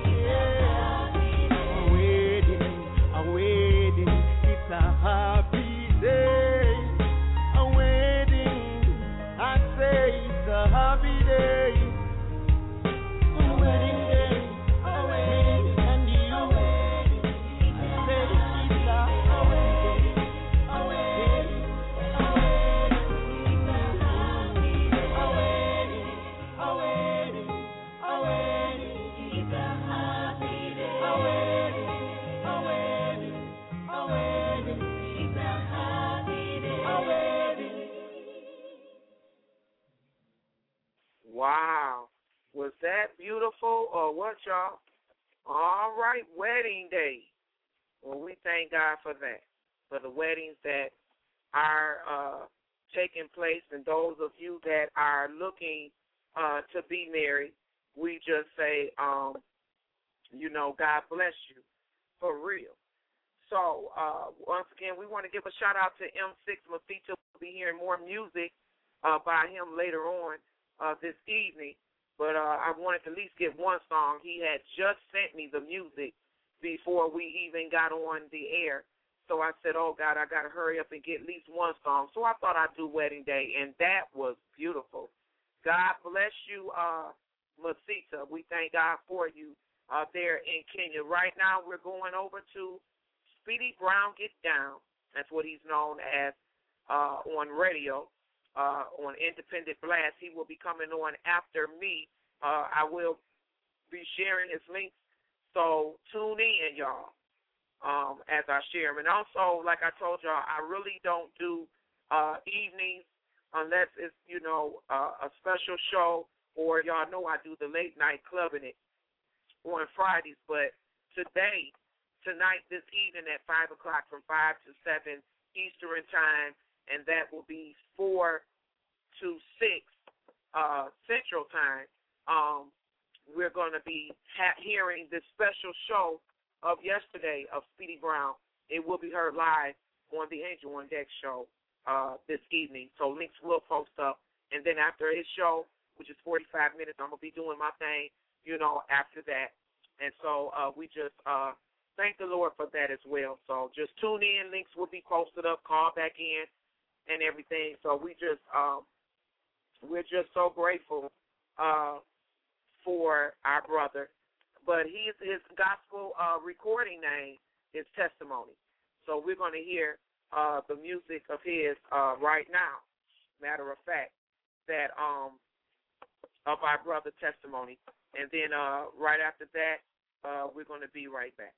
A wedding, a wedding, it's a happy day. A wedding, I say it's a happy day. A wedding day, a wedding, and you. I say it's a wedding, a wedding, a wedding, a wedding, a wedding, a wedding, it's a happy day. A wedding, a wedding, a wedding, it's a happy day. A wedding. Wow. Was that beautiful or what, y'all? All right, wedding day. Well, we thank God for that, for the weddings that are uh, taking place, and those of you that are looking uh, to be married, we just say, um, you know, God bless you, for real. So, uh, once again, we want to give a shout-out to M six Mafita. We'll be hearing more music uh, by him later on uh, this evening. But uh, I wanted to at least get one song. He had just sent me the music before we even got on the air. So I said, oh, God, I got to hurry up and get at least one song. So I thought I'd do Wedding Day, and that was beautiful. God bless you, uh, Masita. We thank God for you uh, there in Kenya. Right now we're going over to Speedy Brown Get Down. That's what he's known as uh, on radio. Uh, on Independent Blast. He will be coming on after me. Uh, I will be sharing his links, so tune in, y'all, um, as I share them. And also, like I told y'all, I really don't do uh, evenings unless it's, you know, uh, a special show, or y'all know I do the late night clubbing it on Fridays. But today, tonight, this evening at five o'clock from five to seven Eastern time, and that will be four to six uh, Central Time. Um, we're going to be ha- hearing this special show of yesterday of Speedy Brown. It will be heard live on the Angel on Deck show uh, this evening. So links will post up. And then after his show, which is forty-five minutes, I'm going to be doing my thing, you know, after that. And so uh, we just uh, thank the Lord for that as well. So just tune in. Links will be posted up. Call back in. And everything. So we just um, we're just so grateful uh, for our brother. But he's his gospel uh, recording name is Testimony. So we're going to hear uh, the music of his uh, right now. Matter of fact, that um, of our brother Testimony, and then uh, right after that, uh, we're going to be right back.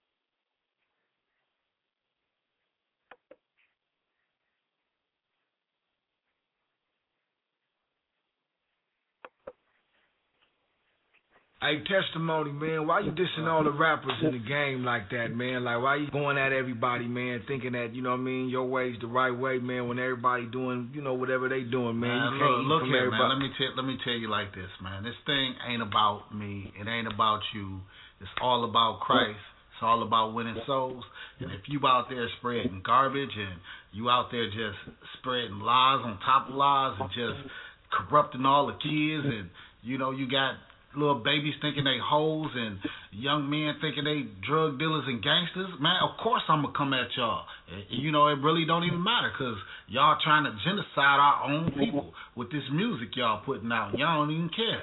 Hey, Testimony, man, why you dissing all the rappers in the game like that, man? Like, why you going at everybody, man, thinking that, you know what I mean, your way's the right way, man, when everybody doing, you know, whatever they doing, man. man You can't look, eat look from here, everybody. man, let me, tell, let me tell you like this, man. This thing ain't about me. It ain't about you. It's all about Christ. It's all about winning souls. And if you out there spreading garbage and you out there just spreading lies on top of lies and just corrupting all the kids, and, you know, you got little babies thinking they hoes and young men thinking they drug dealers and gangsters, man, of course I'm going to come at y'all. You know, it really don't even matter because y'all trying to genocide our own people with this music y'all putting out. Y'all don't even care.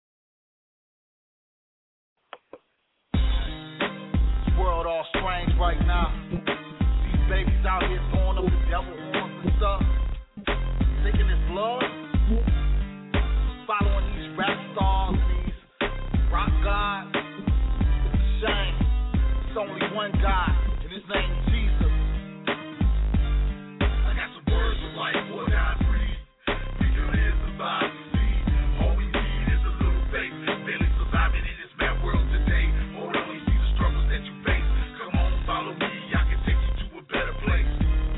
This world all strange right now. These babies out here throwing up the devil horns and stuff. Thinking it's love. Following these rap stars. Rock God, it's a shame. It's only one God, and his name is Jesus. I got some words of life for God breathe. We can live, survive, and see. All we need is a little faith. Barely surviving in this mad world today. Hold on, you see the struggles that you face. Come on, follow me, I can take you to a better place.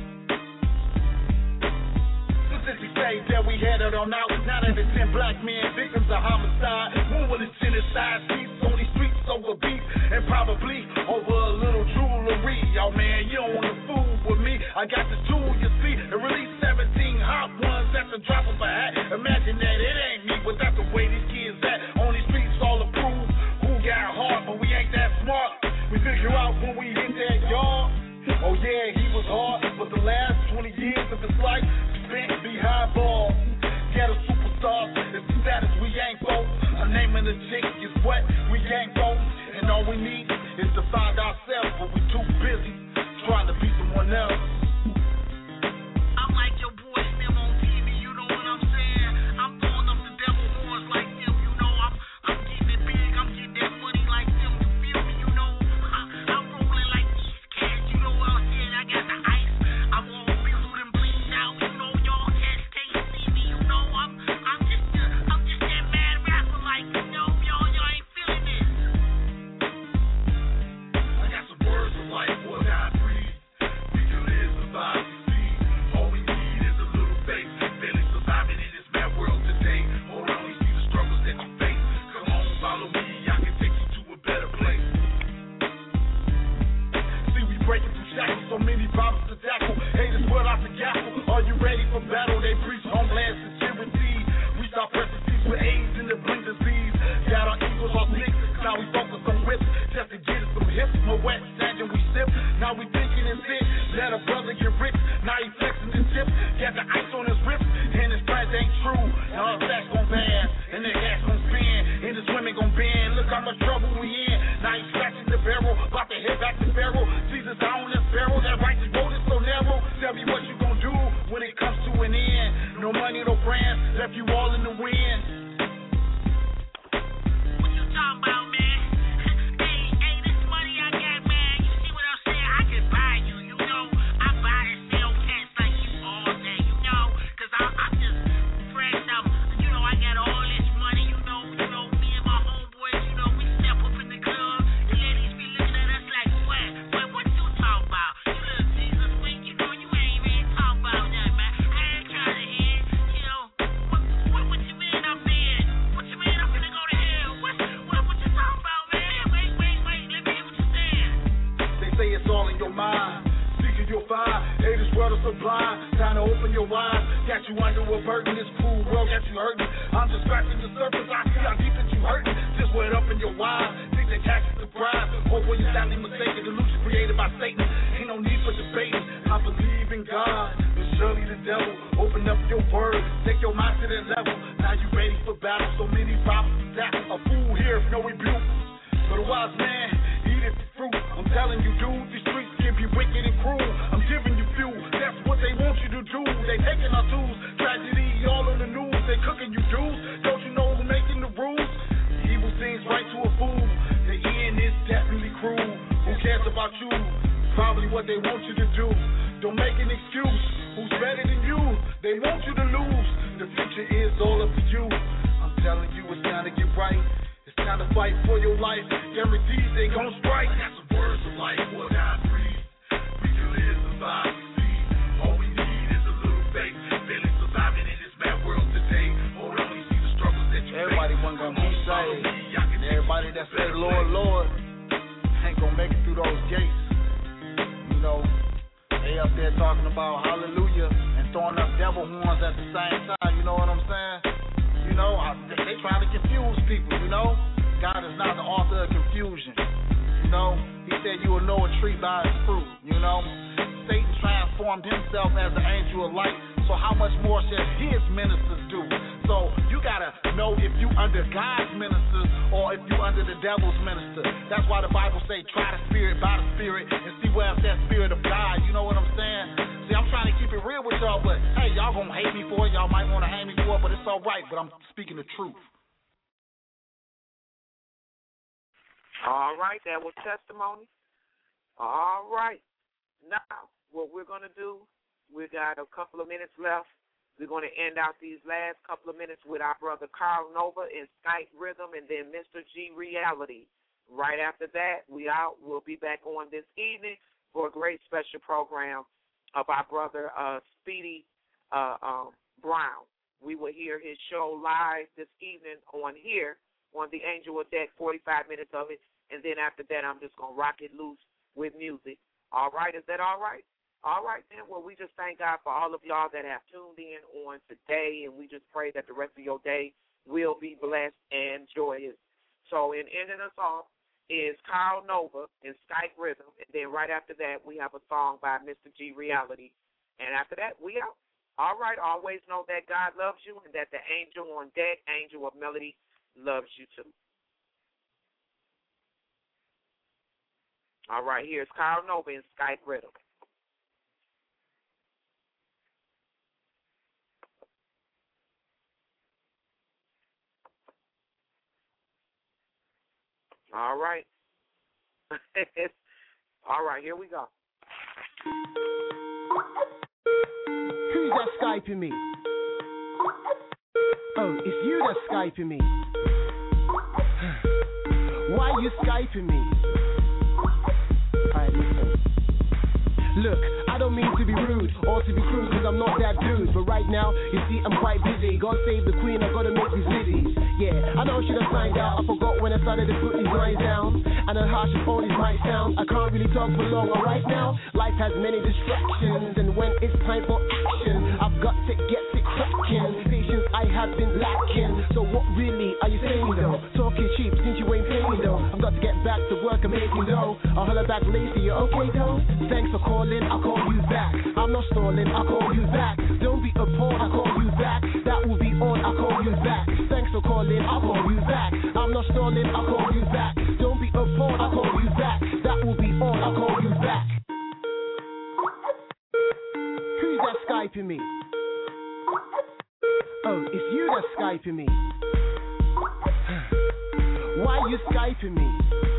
Mississippi State, there we headed on out. Nine out of ten black men, victims of homicide. One with a genocide, streets on these streets over beef and probably over a little jewelry. Yo, man, you don't want to fool with me. I got this tool, you see, and release seventeen hot ones at the drop of a hat. Imagine that it ain't me, but that's the way these kids at. On these streets, all approved. Who got heart, but we ain't that smart. We figure out when we hit that yard. Oh yeah, he was hard, but the last twenty years of his life spent behind bars. Ghetto superstars, it's the status we ain't for. A name and a chick is what we ain't for. And all we need is to find ourselves, but we too busy trying to be someone else. I'm like your boy Slim on T V, you know what I'm saying? I'm throwing up the devil horns like them, you know. I'm I'm getting it big, I'm getting that money like them, you feel me, you know? I, I'm rolling like these cats, you know what I'm saying? I got the ice, I'm all bizzled and bleeding out, you know. Y'all cats can't see me, you know. I'm I'm just uh, I'm just that mad rapper like, you know, y'all y'all ain't feeling this. I got some words of life, what I breathe. We can live, survive, succeed. All we need is a little faith. Barely surviving in this mad world today. Hold on, you see the struggles that you face. Come on, follow me, I can take you to a better place. See, we breaking through shackles, so many problems to tackle. Haters put out the gaffle. Are you ready for battle? They preach homeland security. We start pressing seats with AIDS and the bring disease. Got our eagles all six, now we focus on whips. Just to get us some hips, no wet sand and we sip. Now we thinking and sit, let a brother get rich. Now he flexing his chips, got the ice on his wrist. And his friends ain't true, now our facts gon' ban. And the gas gon' spin, and his women gon' bend. Look how much trouble we in, now he scratching the barrel. About to head back to Pharaoh, Jesus down this barrel. That righteous road is so narrow. Tell me what you gon' do when it comes to an end. No money, no friends, left you all in the wind. What you talking about, man? Hey, hey, this money I got, man, you see what I'm saying? I can buy you, you know. I buy and sell cats like you all day, you know. Cause I, I'm just fresh up, you know, I got all this money, you know, you know, me and my homeboys, you know, we step up in the club. The ladies be looking at us like, what? What, what you talking about? You little Jesus freak, you know, you ain't really talking about nothing, man. I ain't trying to hear, you know, what, what, what you mean I'm dead? What you mean I'm gonna go to hell? What, what, what you talking about, man? Wait, wait, wait, let me hear what you're saying. They say it's all in your mind. Seeking you'll find. Haters world is so blind. Time to open your eyes. Got you under a burden. This cruel world got you hurting. I'm just scratching the surface. I see how deep that you hurting. Just wet up in your eyes. Think they tax the prize. Hope when you're sadly mistaken. Delusion created by Satan. Ain't no need for debating. I believe in God. But surely the devil. Open up your word. Take your mind to that level. Now you ready for battle. So many problems to tackle. A fool here if no rebuke. But a wise man, eat it for fruit. I'm telling you, dude, these streets can be wicked and cruel. I'm giving you fuel, that's what they want you to do. They taking our tools, tragedy all on the news. They cooking you dudes, don't you know who making the rules? Evil seems right to a fool. The end is definitely cruel. Who cares about you? Probably what they want you to do. Don't make an excuse. Who's better than you? They want you to lose. The future is all up to you. I'm telling you, it's time to get right. It's time to fight for your life. Guarantees they gon' strike. Got some words of life, what I breathe. We can live, survive, succeed. All we need is a little faith. Barely surviving in this mad world today. Hold on, you see the struggles that you Everybody face. wasn't gonna be saved. And everybody that said, Lord, Lord, ain't gonna make it through those gates. You know, they up there talking about hallelujah and throwing up devil horns at the same time. You know what I'm saying? You know, I, they, they trying to confuse people, you know. God is not the author of confusion. You know, he said you will know a tree by its fruit, you know. Satan transformed himself as the angel of light, so how much more should his ministers do? So you gotta know if you under God's ministers or if you under the devil's minister. That's why the Bible say try the spirit by the spirit and see where it's that spirit of God, you know what I'm saying? See, I'm trying to keep it real with y'all, but hey, y'all gonna hate me for it, y'all might wanna hate me for it, but it's alright, but I'm speaking the truth. All right, that was testimony. All right. Now, what we're going to do, we got a couple of minutes left. We're going to end out these last couple of minutes with our brother Carl Nova in Skype Rhythm and then Mister G Reality. Right after that, we out. We'll be back on this evening for a great special program of our brother uh, Speedy uh, um, Brown. We will hear his show live this evening on here on the Angel of Deck, forty-five minutes of it. and then after that, I'm just going to rock it loose with music. All right, is that all right? All right, then. Well, we just thank God for all of y'all that have tuned in on today, and we just pray that the rest of your day will be blessed and joyous. So in ending us off is Carl Nova and Skype Rhythm, and then right after that, we have a song by Mister G Reality. And after that, we out. All right, always know that God loves you and that the angel on deck, Angel of Melody, loves you too. All right, here's Carl Nova and Skype Rhythm. All right. All right, here we go. Who's that Skyping me? Oh, it's you that's Skyping me. Why you Skyping me? Alright, listen. Look, I don't mean to be rude or to be crude, cause I'm not that dude. But right now, you see, I'm quite busy. God save the queen, I gotta make these lizzies. Yeah, I know I should have signed out. I forgot when I started to put these lines down. And how harsh as all these might sound, I can't really talk for long. But right now, life has many distractions. And when it's time for action, I've got to get it cracking. Patience I have been lacking. So what really are you saying though? Talking cheap since you ain't paying though. I've got to get back to work and making dough. I'll holler back later, you okay though? Thanks for calling, I'll call you back. I'm not stalling, I'll call you back. Don't be appalled, I'll call you back. That will be all, I'll call you back. Thanks for calling, I'll call you back. I'm not stalling, I'll call you back. Don't be appalled, I'll call you back. That will be all, I'll call you back. Who's that Skyping me? Oh, it's you that's Skyping me. Why you Skyping me?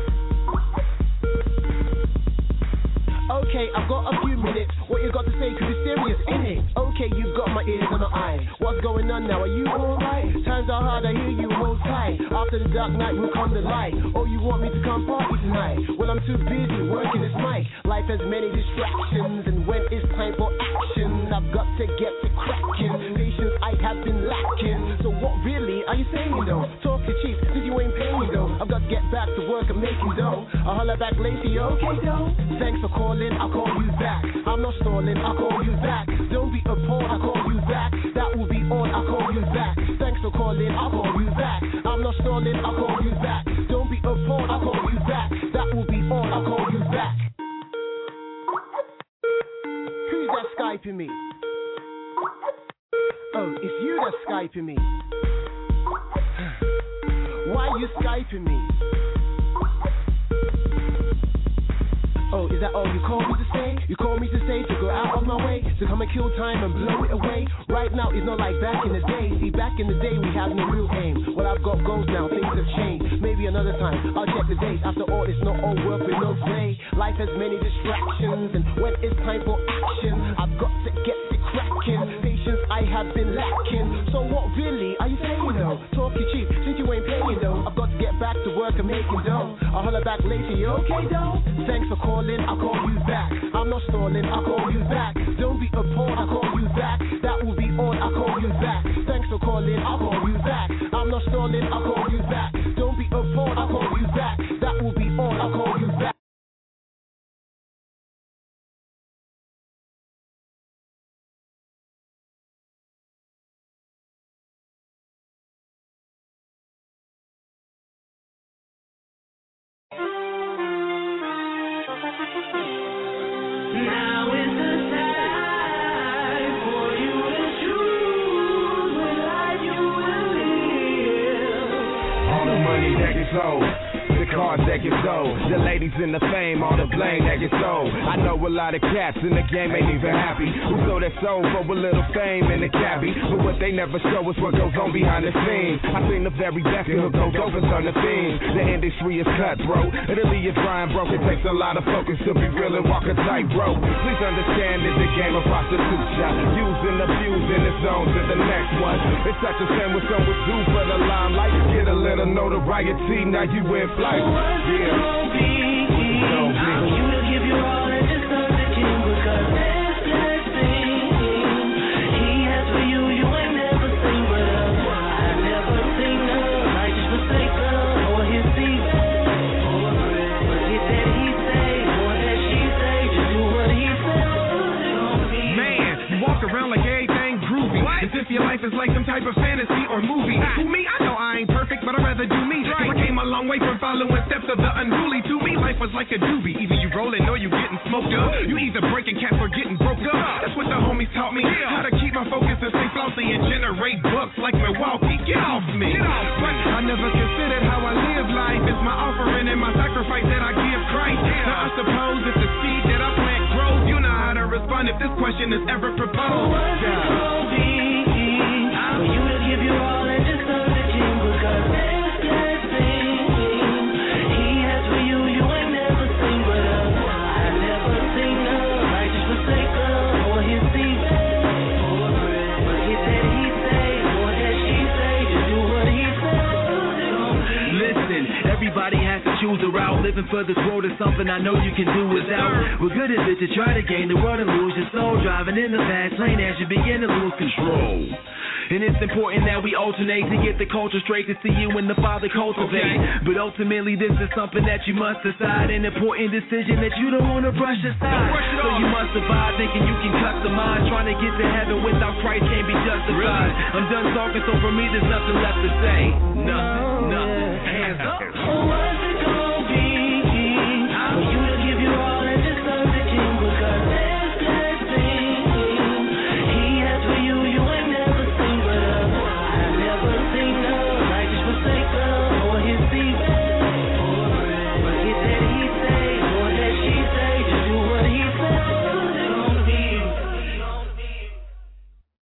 Okay, I've got a few minutes. What you got to say could be serious, innit? Okay, you've got my ears and my eyes. What's going on now? Are you alright? Times are hard, I hear you hold tight. After the dark night will come the light. Oh, you want me to come party tonight? Well, I'm too busy working this mic. Life has many distractions, and when it's time for action, I've got to get to cracking. Patience I have been lacking. So what really are you saying though? Talking cheap since you ain't paying though. I've got to get back to work and making dough. I'll holler back later, you okay though? Thanks for calling, I'll call you back. I'm not stalling, I'll call you back. Don't be appalled, I'll call you back. That will be all, I'll call you back. Thanks for calling, I'll call you back. I'm not stalling, I'll call you back. Don't be appalled, I'll call you back. That will be all, I'll call you back. Who's that Skyping me? Oh, it's you that's Skyping me. Why you Skyping me? Oh, is that all you called me to say? You called me to say to go out of my way, to come and kill time and blow it away. Right now it's not like back in the day. See, back in the day we had no real aim. Well, I've got goals now, things have changed. Maybe another time, I'll check the dates. After all, it's not all work with no play. Life has many distractions, and when it's time for action, I've got to get it cracking. Patience I have been lacking. So what really are you saying though? Talking cheap since you ain't paying though. I've got to get back to work and making dough. I'll holler back later, you okay though? Thanks for calling, I'll call you back. I'm not stalling, I'll call you back. Don't be appalled, I'll call you back. That will be all, I'll call you back. Thanks for calling, I'll call you back. I'm not stalling, I'll call you back. Don't be appalled, I'll call you back. That will be all, I'll call you back. Now is the time for you to choose what life you will live. All the money that gets sold, the cars that get sold, the ladies in the fame, all the blame that gets sold. I know a lot of cats in the game ain't even happy, who sold their soul for a little fame in the cabbie. But what they never show is what goes on behind the scenes. I seen the very best who go dope and turn the fiends. The industry is cutthroat, Italy is dry and broke. It takes a lot of focus to be real and walk a tightrope. Please understand it's a game of prostitution, using, abusing the zone to the next one. It's such a shame what some would do for the limelight. Get a little notoriety, now you in flight. Yeah. Won't be for you to give your all and just love the king, because this blessing he has for you, you ain't never seen, but uh, I've never seen a righteous forsaken or his seed. As if your life is like some type of fantasy or movie. Who me? I know I ain't perfect, but I'd rather do me. Cause I came a long way from following steps of the unruly. To me, life was like a doobie. Either you rolling or you getting smoked up. You either breaking cats or getting broke up. That's what the homies taught me. How to keep my focus and stay flossy and generate bucks like Milwaukee. Get off me. But I never considered how I live life. It's my offering and my sacrifice that I give Christ. Now I suppose if the seed that I plant grows, you know how to respond if this question is ever proposed. What's it gonna be for you to give your all and just serve the King? Because there's that thing He has for you, you ain't never seen. But uh, I never seen a righteous forsaker or his seed for bread. But he said he say, or that she say, to do what he said. Listen, everybody has to choose a route. Living for this world is something I know you can do without. We're good at it to try to gain the world and lose your soul. Driving in the fast lane as you begin to lose control. And it's important that we alternate to get the culture straight, to see you and the Father cultivate. Okay. But ultimately this is something that you must decide, an important decision that you don't want to brush aside. So you must survive thinking you can customize. Trying to get to heaven without Christ can't be justified. Really? I'm done talking, so for me there's nothing left to say. Nothing, nothing. Hands up.